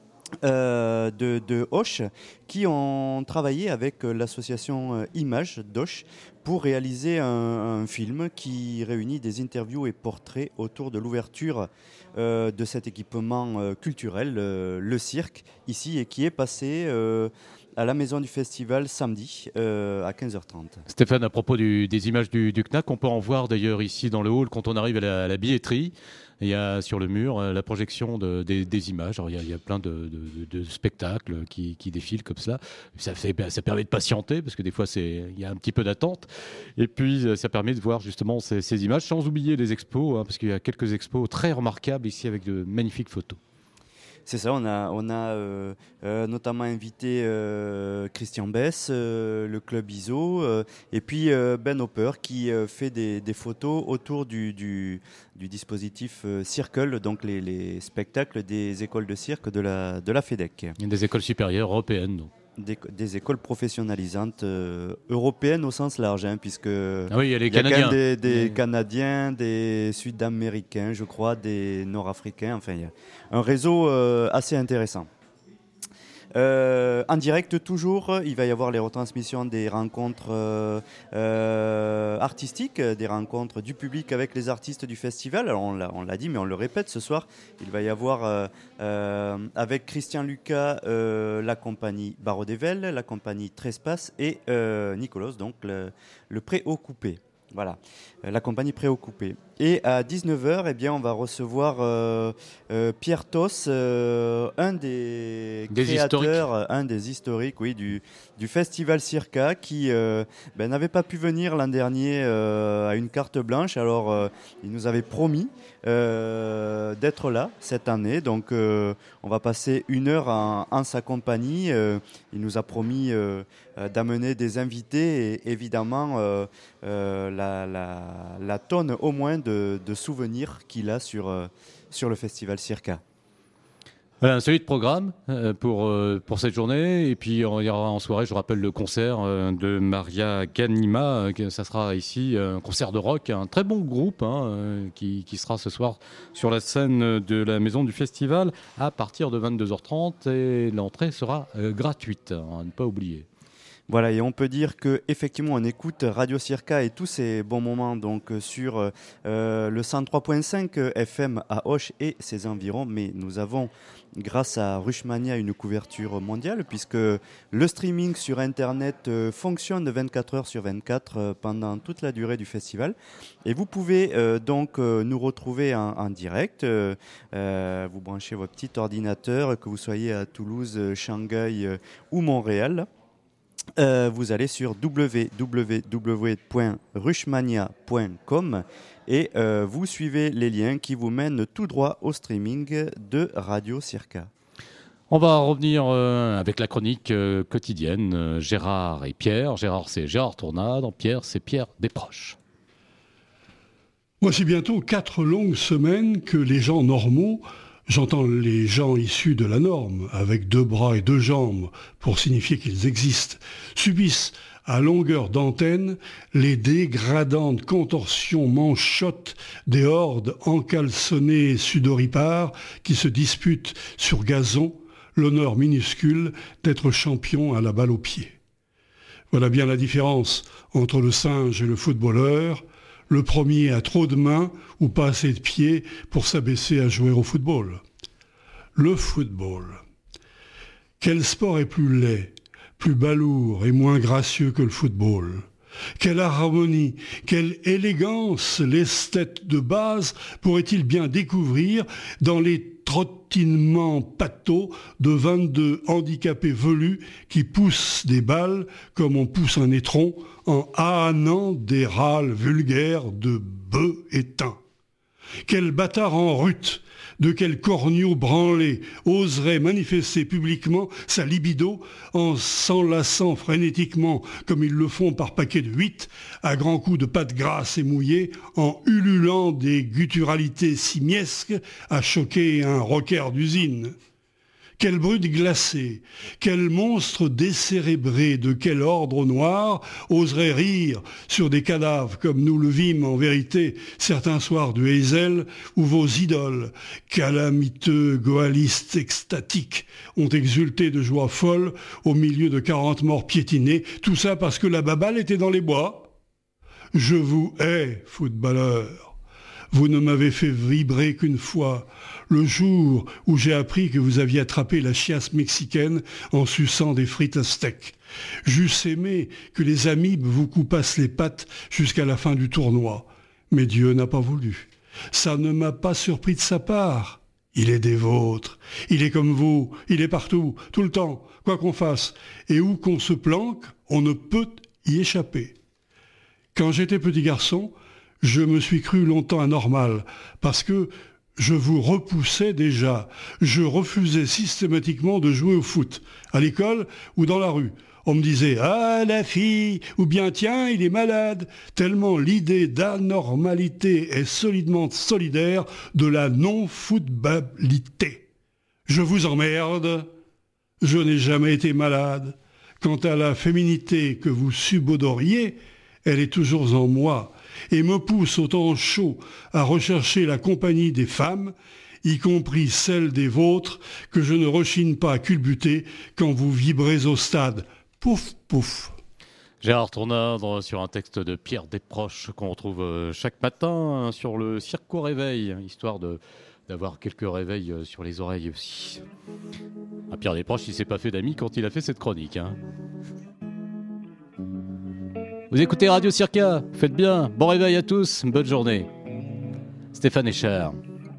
de Auch qui ont travaillé avec l'association Images d'Auch pour réaliser un film qui réunit des interviews et portraits autour de l'ouverture de cet équipement culturel, le cirque, ici, et qui est passé à la maison du festival samedi à 15h30. Stéphane, à propos des images du CNAC, on peut en voir d'ailleurs ici dans le hall quand on arrive à la billetterie. Il y a sur le mur la projection des images. Alors, il y a plein de spectacles qui défilent comme ça. Ça permet de patienter parce que des fois il y a un petit peu d'attente. Et puis ça permet de voir justement ces images, sans oublier les expos, parce qu'il y a quelques expos très remarquables ici avec de magnifiques photos. C'est ça, on a notamment invité Christian Bess, le club ISO, et puis Ben Hopper qui fait des photos autour du dispositif Circle, donc les spectacles des écoles de cirque de la FEDEC. Des écoles supérieures européennes, donc. Des écoles professionnalisantes européennes au sens large, puisque il y a les Canadiens. Quand même des Canadiens, des Sud-Américains, je crois, des Nord-Africains. Enfin, il y a un réseau assez intéressant. En direct toujours, il va y avoir les retransmissions des rencontres artistiques, des rencontres du public avec les artistes du festival. Alors on l'a dit, mais on le répète, ce soir, il va y avoir avec Christian Lucas la compagnie Barreau d'Evel, la compagnie Trespace et Nicolas, donc le Préoccupé. Voilà, la compagnie Préoccupée. Et à 19h, on va recevoir Pierre Toss, un des créateurs, un des historiques du Festival Circa, qui n'avait pas pu venir l'an dernier à une carte blanche. Alors, il nous avait promis d'être là cette année. Donc, on va passer 1 heure en sa compagnie. Il nous a promis d'amener des invités et évidemment la tonne au moins de souvenirs qu'il a sur le Festival Circa. Un solide programme pour cette journée. Et puis, il y aura en soirée, je rappelle, le concert de Maria Ganima. Ça sera ici un concert de rock, un très bon groupe qui sera ce soir sur la scène de la maison du festival à partir de 22h30. Et l'entrée sera gratuite, à ne pas oublier. Voilà, et on peut dire qu'effectivement, on écoute Radio Circa et tous ces bons moments donc, sur le 103.5 FM à Auch et ses environs. Mais nous avons, grâce à Rushmania, une couverture mondiale, puisque le streaming sur Internet fonctionne 24 heures sur 24 pendant toute la durée du festival. Et vous pouvez donc nous retrouver en direct. Vous branchez votre petit ordinateur, que vous soyez à Toulouse, Shanghai ou Montréal. Vous allez sur www.rushmania.com et vous suivez les liens qui vous mènent tout droit au streaming de Radio Circa. On va revenir avec la chronique quotidienne. Gérard et Pierre. Gérard, c'est Gérard Tournade. Pierre, c'est Pierre Desproches. Voici bientôt 4 longues semaines que les gens normaux, j'entends les gens issus de la norme, avec 2 bras et 2 jambes, pour signifier qu'ils existent, subissent à longueur d'antenne les dégradantes contorsions manchottes des hordes encalçonnées sudoripares qui se disputent sur gazon l'honneur minuscule d'être champion à la balle au pied. Voilà bien la différence entre le singe et le footballeur. Le premier a trop de mains ou pas assez de pieds pour s'abaisser à jouer au football. Le football. Quel sport est plus laid, plus balourd et moins gracieux que le football ? Quelle harmonie, quelle élégance l'esthète de base pourrait-il bien découvrir dans les trottinements pâteaux de 22 handicapés velus qui poussent des balles comme on pousse un étron en hannant des râles vulgaires de bœufs éteints. Quel bâtard en rut, de quel corneau branlé oserait manifester publiquement sa libido en s'enlaçant frénétiquement, comme ils le font par paquets de 8, à grands coups de pâte grasse et mouillée, en ululant des gutturalités simiesques à choquer un rocker d'usine. Quelle brute glacée, quel monstre décérébré, de quel ordre noir oserait rire sur des cadavres comme nous le vîmes en vérité certains soirs du Hazel où vos idoles, calamiteux goalistes extatiques, ont exulté de joie folle au milieu de 40 morts piétinés, tout ça parce que la baballe était dans les bois. Je vous hais, footballeur. Vous ne m'avez fait vibrer qu'une fois, le jour où j'ai appris que vous aviez attrapé la chiasse mexicaine en suçant des frites à steak. J'eusse aimé que les amibes vous coupassent les pattes jusqu'à la fin du tournoi. Mais Dieu n'a pas voulu. Ça ne m'a pas surpris de sa part. Il est des vôtres. Il est comme vous. Il est partout, tout le temps, quoi qu'on fasse. Et où qu'on se planque, on ne peut y échapper. Quand j'étais petit garçon, je me suis cru longtemps anormal, parce que je vous repoussais déjà. Je refusais systématiquement de jouer au foot, à l'école ou dans la rue. On me disait « Ah, la fille !» ou bien « Tiens, il est malade !» tellement l'idée d'anormalité est solidement solidaire de la non-footballité. Je vous emmerde. Je n'ai jamais été malade. Quant à la féminité que vous subodoriez, elle est toujours en moi et me pousse au temps chaud à rechercher la compagnie des femmes, y compris celle des vôtres, que je ne rechigne pas à culbuter quand vous vibrez au stade. Pouf, pouf. Gérard Tournard sur un texte de Pierre Desproges qu'on retrouve chaque matin sur le Circo Réveil, histoire d'avoir quelques réveils sur les oreilles aussi. Pierre Desproges, il s'est pas fait d'amis quand il a fait cette chronique. Vous écoutez Radio Circa, faites bien, bon réveil à tous, bonne journée. Stéphane Eschard.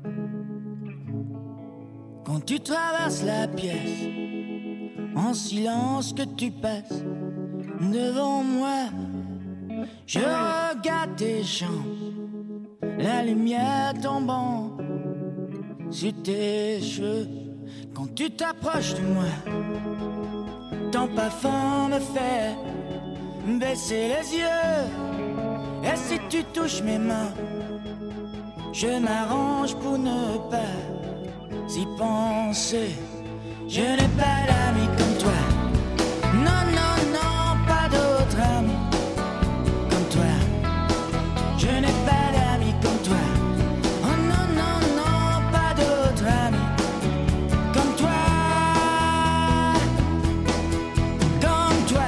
Quand tu traverses la pièce, en silence que tu passes devant moi, je regarde tes jambes, la lumière tombant sur tes cheveux. Quand tu t'approches de moi, ton parfum me fait baisser les yeux. Et si tu touches mes mains, je m'arrange pour ne pas y penser. Je n'ai pas d'amis comme toi. Non, non, non, pas d'autres amis comme toi. Je n'ai pas d'amis comme toi. Oh non, non, non, pas d'autres amis comme toi. Comme toi.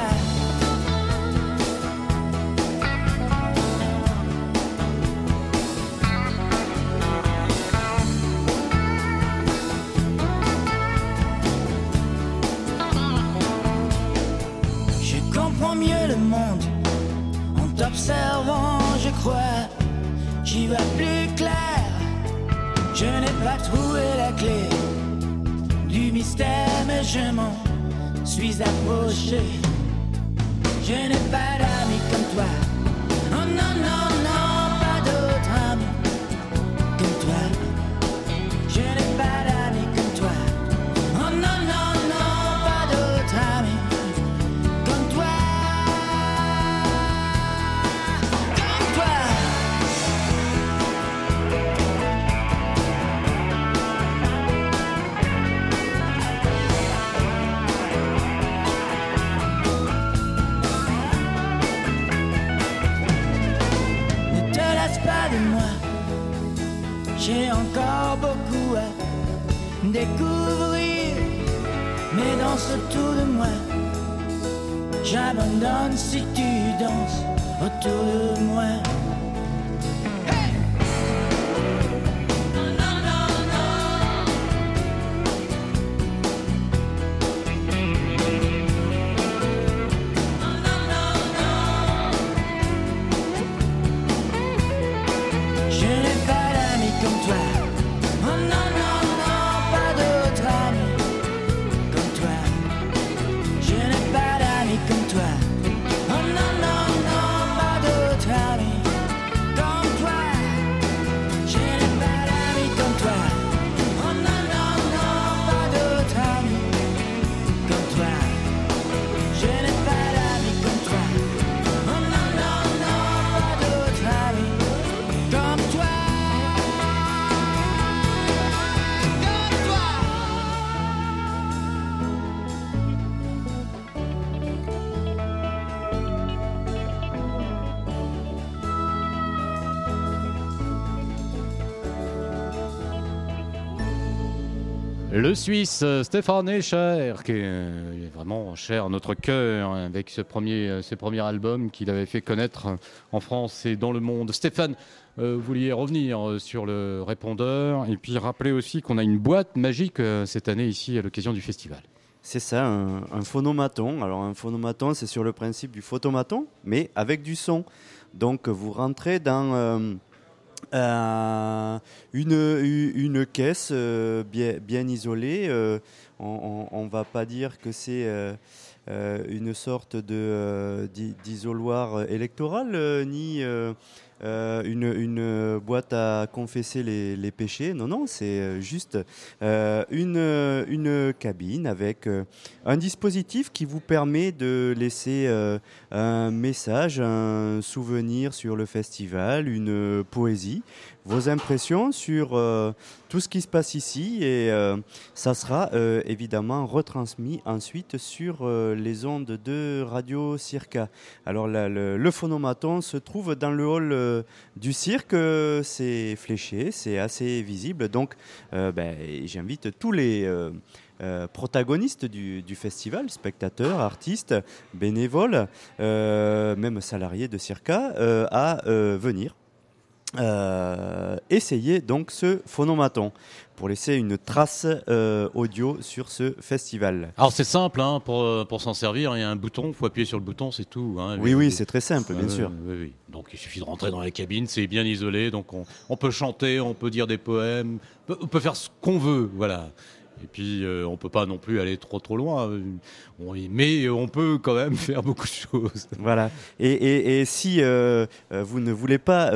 Mieux le monde en t'observant, je crois, j'y vois plus clair. Je n'ai pas trouvé la clé du mystère, mais je m'en suis approché. Je n'ai pas d'amis comme toi. Oh non, non, non, pas d'autres amis comme toi. Je n'ai pas d'amis comme toi. Oh non, non, non, pas d'autres amis. J'ai encore beaucoup à découvrir, mais danse autour de moi. J'abandonne si tu danses autour de moi. Comme toi. Oh non, non, non, pas d'autres amis. Le Suisse Stéphane Escher, qui est vraiment cher à notre cœur, avec ce premier album qu'il avait fait connaître en France et dans le monde. Stéphane, vous vouliez revenir sur le répondeur et puis rappeler aussi qu'on a une boîte magique cette année ici à l'occasion du festival. C'est ça, un phonomaton. Alors un phonomaton, c'est sur le principe du photomaton, mais avec du son. Donc vous rentrez dans une caisse bien isolée. On ne va pas dire que c'est une sorte d'isoloir électoral, ni une boîte à confesser les péchés. Non, c'est juste une cabine avec un dispositif qui vous permet de laisser un message, un souvenir sur le festival, une poésie, vos impressions sur tout ce qui se passe ici, et ça sera évidemment retransmis ensuite sur les ondes de Radio Circa. Alors le phonomaton se trouve dans le hall du cirque, c'est fléché, c'est assez visible, donc j'invite tous les protagonistes du festival, spectateurs, artistes, bénévoles, même salariés de Circa, à venir essayer donc ce phonomaton pour laisser une trace audio sur ce festival. Alors c'est simple, hein, pour s'en servir, il y a un bouton, il faut appuyer sur le bouton, c'est tout. Hein, oui, c'est très simple, bien sûr. Oui. Donc il suffit de rentrer dans la cabine, c'est bien isolé, donc on peut chanter, on peut dire des poèmes, on peut faire ce qu'on veut, voilà. Et puis, on ne peut pas non plus aller trop loin, mais on peut quand même faire beaucoup de choses. Voilà. Et si vous ne voulez pas,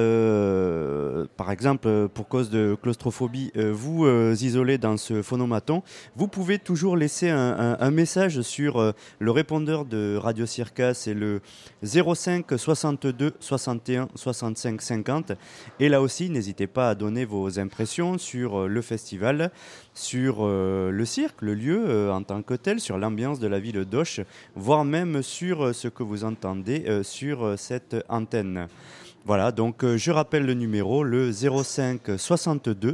par exemple, pour cause de claustrophobie, vous isoler dans ce phonomaton, vous pouvez toujours laisser un message sur le répondeur de Radio Circa, c'est le 05 62 61 65 50. Et là aussi, n'hésitez pas à donner vos impressions sur le festival, sur le cirque, le lieu en tant que tel, sur l'ambiance de la ville d'Auch, voire même sur ce que vous entendez sur cette antenne. Voilà, donc je rappelle le numéro, le 05 62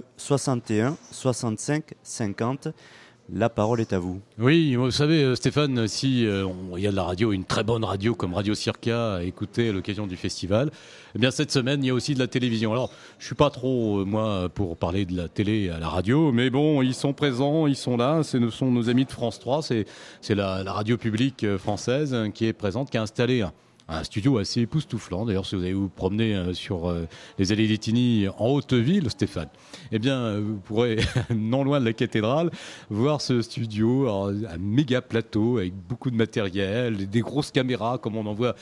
61 65 50. La parole est à vous. Oui, vous savez, Stéphane, si il y a de la radio, une très bonne radio comme Radio Circa à écouter à l'occasion du festival, eh bien cette semaine, il y a aussi de la télévision. Alors, je suis pas trop, moi, pour parler de la télé à la radio, mais bon, ils sont présents, ils sont là. Ce sont nos amis de France 3, c'est la radio publique française qui est présente, qui a installé un studio assez époustouflant. D'ailleurs, si vous allez vous promener sur les allées d'Étigny en Haute-Ville, Stéphane, eh bien, vous pourrez, non loin de la cathédrale, voir ce studio, un méga plateau avec beaucoup de matériel, des grosses caméras comme on en voit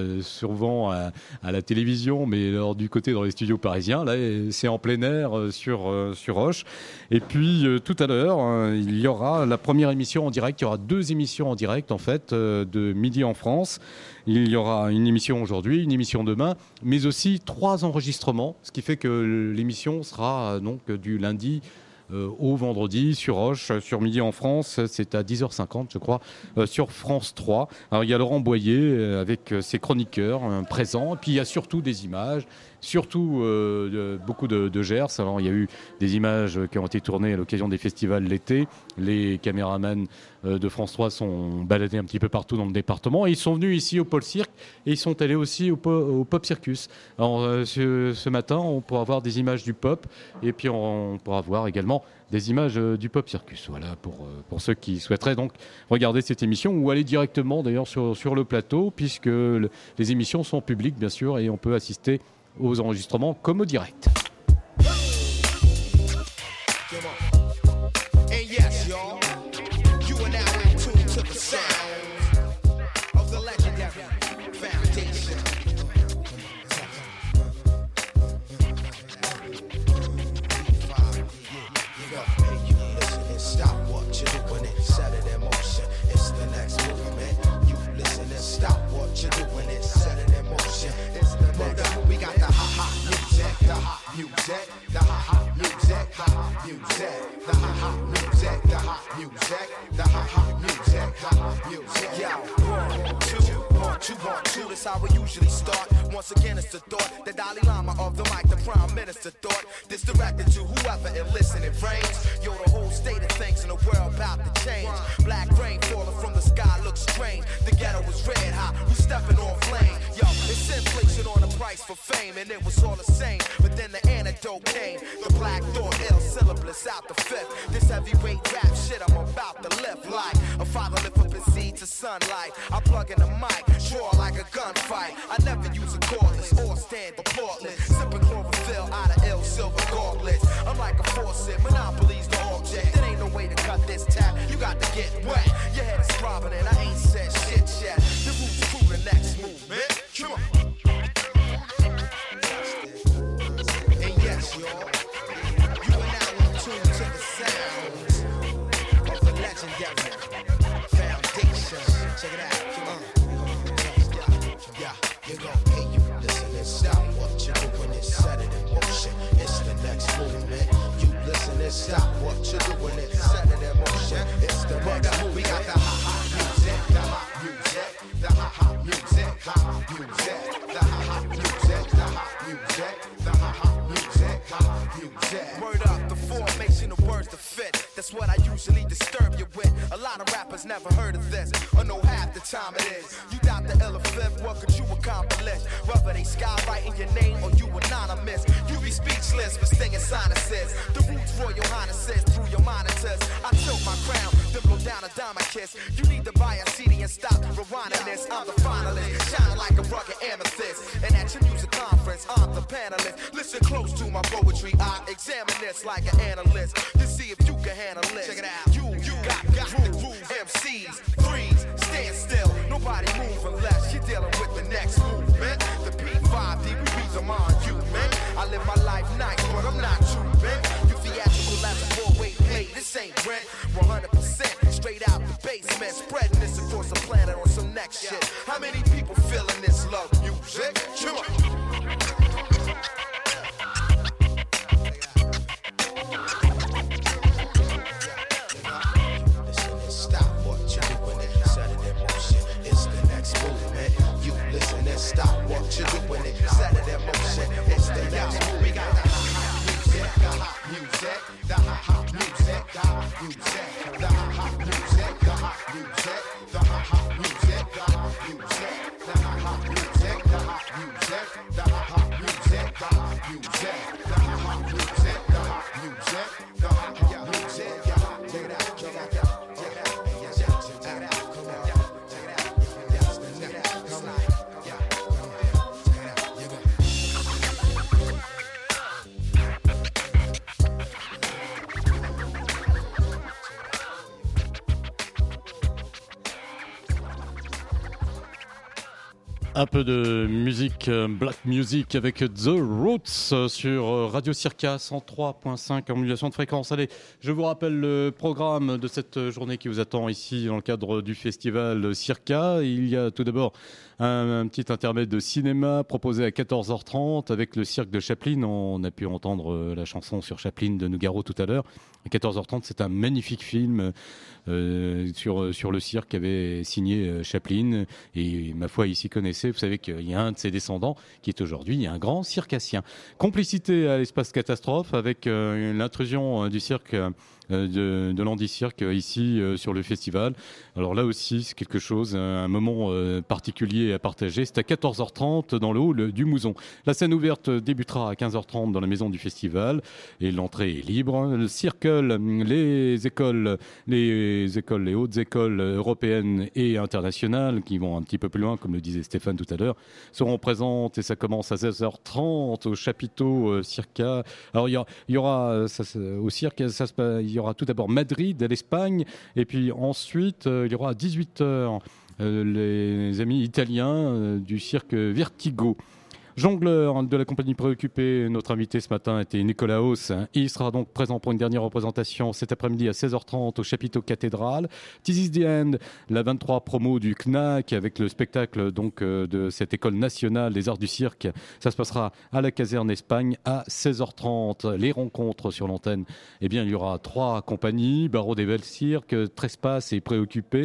souvent à la télévision, mais alors, du côté dans les studios parisiens, là, c'est en plein air sur Auch. Et puis, tout à l'heure, il y aura la première émission en direct. Il y aura 2 émissions en direct, en fait, de Midi en France. Il y aura une émission aujourd'hui, une émission demain, mais aussi 3 enregistrements, ce qui fait que l'émission sera donc du lundi au vendredi sur Auch, sur Midi en France, c'est à 10h50 je crois, sur France 3. Alors il y a Laurent Boyer avec ses chroniqueurs présents, et puis il y a surtout des images, surtout beaucoup de Gers. Alors il y a eu des images qui ont été tournées à l'occasion des festivals l'été. Les caméramans de France 3 sont baladés un petit peu partout dans le département, et ils sont venus ici au Pôle Cirque, et ils sont allés aussi au Pop Circus. Alors ce matin, on pourra voir des images du pop, et puis on pourra voir également des images du Pop Circus. Voilà, pour ceux qui souhaiteraient donc regarder cette émission, ou aller directement d'ailleurs sur le plateau, puisque les émissions sont publiques bien sûr, et on peut assister aux enregistrements comme au direct. That's how we usually start. Once again, it's the thought, the Dalai Lama of the mic, the Prime Minister thought. This directed to whoever and listen, it rains. Yo, the whole state of things in the world about to change. Black rain falling from the sky looks strange. The ghetto was red hot, we stepping on flame. Yo, it's inflation on the price for fame, and it was all the same. But then the antidote came. The black thought, ill syllabus out the fifth. This heavyweight rap shit I'm about to lift like a father lift up his seed to sunlight. I plug in the mic, draw like a gunfight. I never use a cordless or stand applaudless. Sipping chlorophyll out of ill silver gauntlets. I'm like a faucet, monopolies the object. There ain't no way to cut this tap, you got to get wet. Your head is throbbing and I ain't said shit yet. The roots through the next movement. Come on. And yes, y'all, you are now in tune to the sounds of the legendary foundation. Check it out, come on. Yeah, you go, hey, you listen and stop what you doing and set it in motion. It's the next movement. You listen and stop what you doing and set it in motion. It's the next movement. We got the ha-ha music, the hot music, the ha-ha music, hot music, the ha-ha music, the hot music, the ha-ha music, hot music. Word up, the formation of words to fit. That's what I usually disturb you with. A lot of rappers never heard of this, or know half the time it is. You doubt the elephant, what could you accomplish? Whether they skywriting your name or you anonymous, you be speechless for stinging sinuses. The roots Royal Highnesses through your monitors. I tilt my crown, then blow down a diamond kiss. You need to buy a CD and stop rewinding this. I'm the finalist, shining like a rugged amethyst. And at your music conference, I'm the panelist. Listen close to my poetry, I examine this like an analyst to see if you can handle it. Check it out. You got the groove. MCs, freeze, stand still. Nobody move unless you're dealing with the next movement. The P5D, we beat them on you, man. I live my life nice, but I'm not you, man. You theatrical as a 4-way play. This ain't rent. 100% straight out the basement. Spreading this across the planet on some next shit. How many people feeling this love music? Come on. Stop what you're doing it, set it in motion. It's the next move. We got the hot music, the hot music, the hot music, the hot music, the hot music, the hot music, the hot music, the hot music, the hot music, the hot music, the hot music, the hot music, the hot music, the hot music, the hot music. Check it out, check it out, check it out, check it out, check it out. Un peu de musique, black music avec The Roots sur Radio Circa 103.5 en modulation de fréquence. Allez, je vous rappelle le programme de cette journée qui vous attend ici dans le cadre du festival Circa. Il y a tout d'abord un petit intermède de cinéma proposé à 14h30 avec le cirque de Chaplin. On a pu entendre la chanson sur Chaplin de Nougaro tout à l'heure. À 14h30, c'est un magnifique film sur le cirque qu'avait signé Chaplin. Et ma foi, il s'y connaissait. Vous savez qu'il y a un de ses descendants qui est aujourd'hui un grand circassien. Complicité à l'espace catastrophe avec l'intrusion du cirque de l'Andy-Cirque ici sur le festival. Alors là aussi, c'est quelque chose, un moment particulier à partager. C'est à 14h30 dans le hall du Mouzon. La scène ouverte débutera à 15h30 dans la maison du festival et l'entrée est libre. Le Circle, les hautes écoles européennes et internationales qui vont un petit peu plus loin, comme le disait Stéphane tout à l'heure, seront présentes et ça commence à 16h30 au chapiteau Circa. Alors il y aura au cirque, il y aura tout d'abord Madrid, l'Espagne, et puis ensuite il y aura à 18h les amis italiens du cirque Vertigo. Jongleur de la compagnie Préoccupée, notre invité ce matin était Nicolas Hauss. Il sera donc présent pour une dernière représentation cet après-midi à 16h30 au chapiteau cathédrale. This is the end, la 23 promo du CNAC avec le spectacle donc de cette école nationale des arts du cirque. Ça se passera à la caserne Espagne à 16h30. Les rencontres sur l'antenne, eh bien il y aura 3 compagnies, Barreau des Belles Cirques, Trespace et Préoccupé.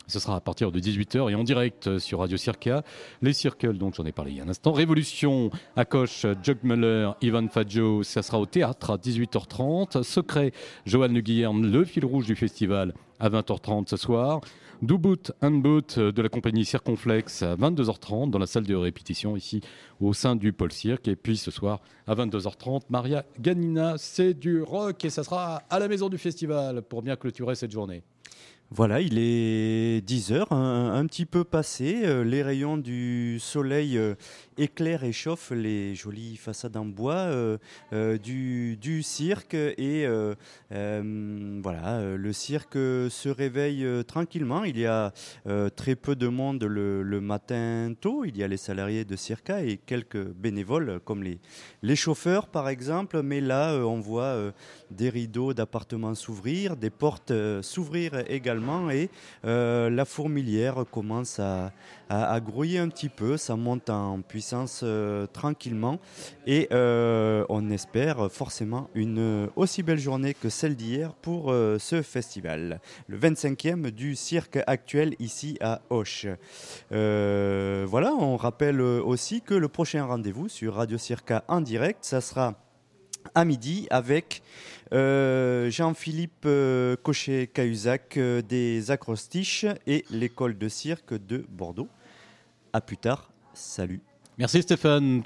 Ce sera à partir de 18h et en direct sur Radio Circa. Les Circles, donc j'en ai parlé il y a un instant. Révolution, Akosh, Jug Muller, Ivan Faggio, ça sera au théâtre à 18h30. Secret, Johan Le Guillerme, le fil rouge du festival à 20h30 ce soir. Do Boot and Boot de la compagnie Circonflex à 22h30 dans la salle de répétition ici au sein du Pôle Cirque. Et puis ce soir à 22h30, Maria Ganina, c'est du rock et ça sera à la maison du festival pour bien clôturer cette journée. Voilà, il est 10h, un petit peu passé. Les rayons du soleil éclairent et chauffent les jolies façades en bois du cirque. Et voilà, le cirque se réveille tranquillement. Il y a très peu de monde le matin tôt. Il y a les salariés de Circa et quelques bénévoles comme les chauffeurs par exemple. Mais là, on voit des rideaux d'appartements s'ouvrir, des portes s'ouvrir également. Et la fourmilière commence à grouiller un petit peu, ça monte en puissance tranquillement et on espère forcément une aussi belle journée que celle d'hier pour ce festival, le 25e du cirque actuel ici à Auch. Voilà, on rappelle aussi que le prochain rendez-vous sur Radio Circa en direct, ça sera à midi avec Jean-Philippe Cochet-Cahuzac des Acrostiches et l'école de cirque de Bordeaux. À plus tard, salut. Merci Stéphane.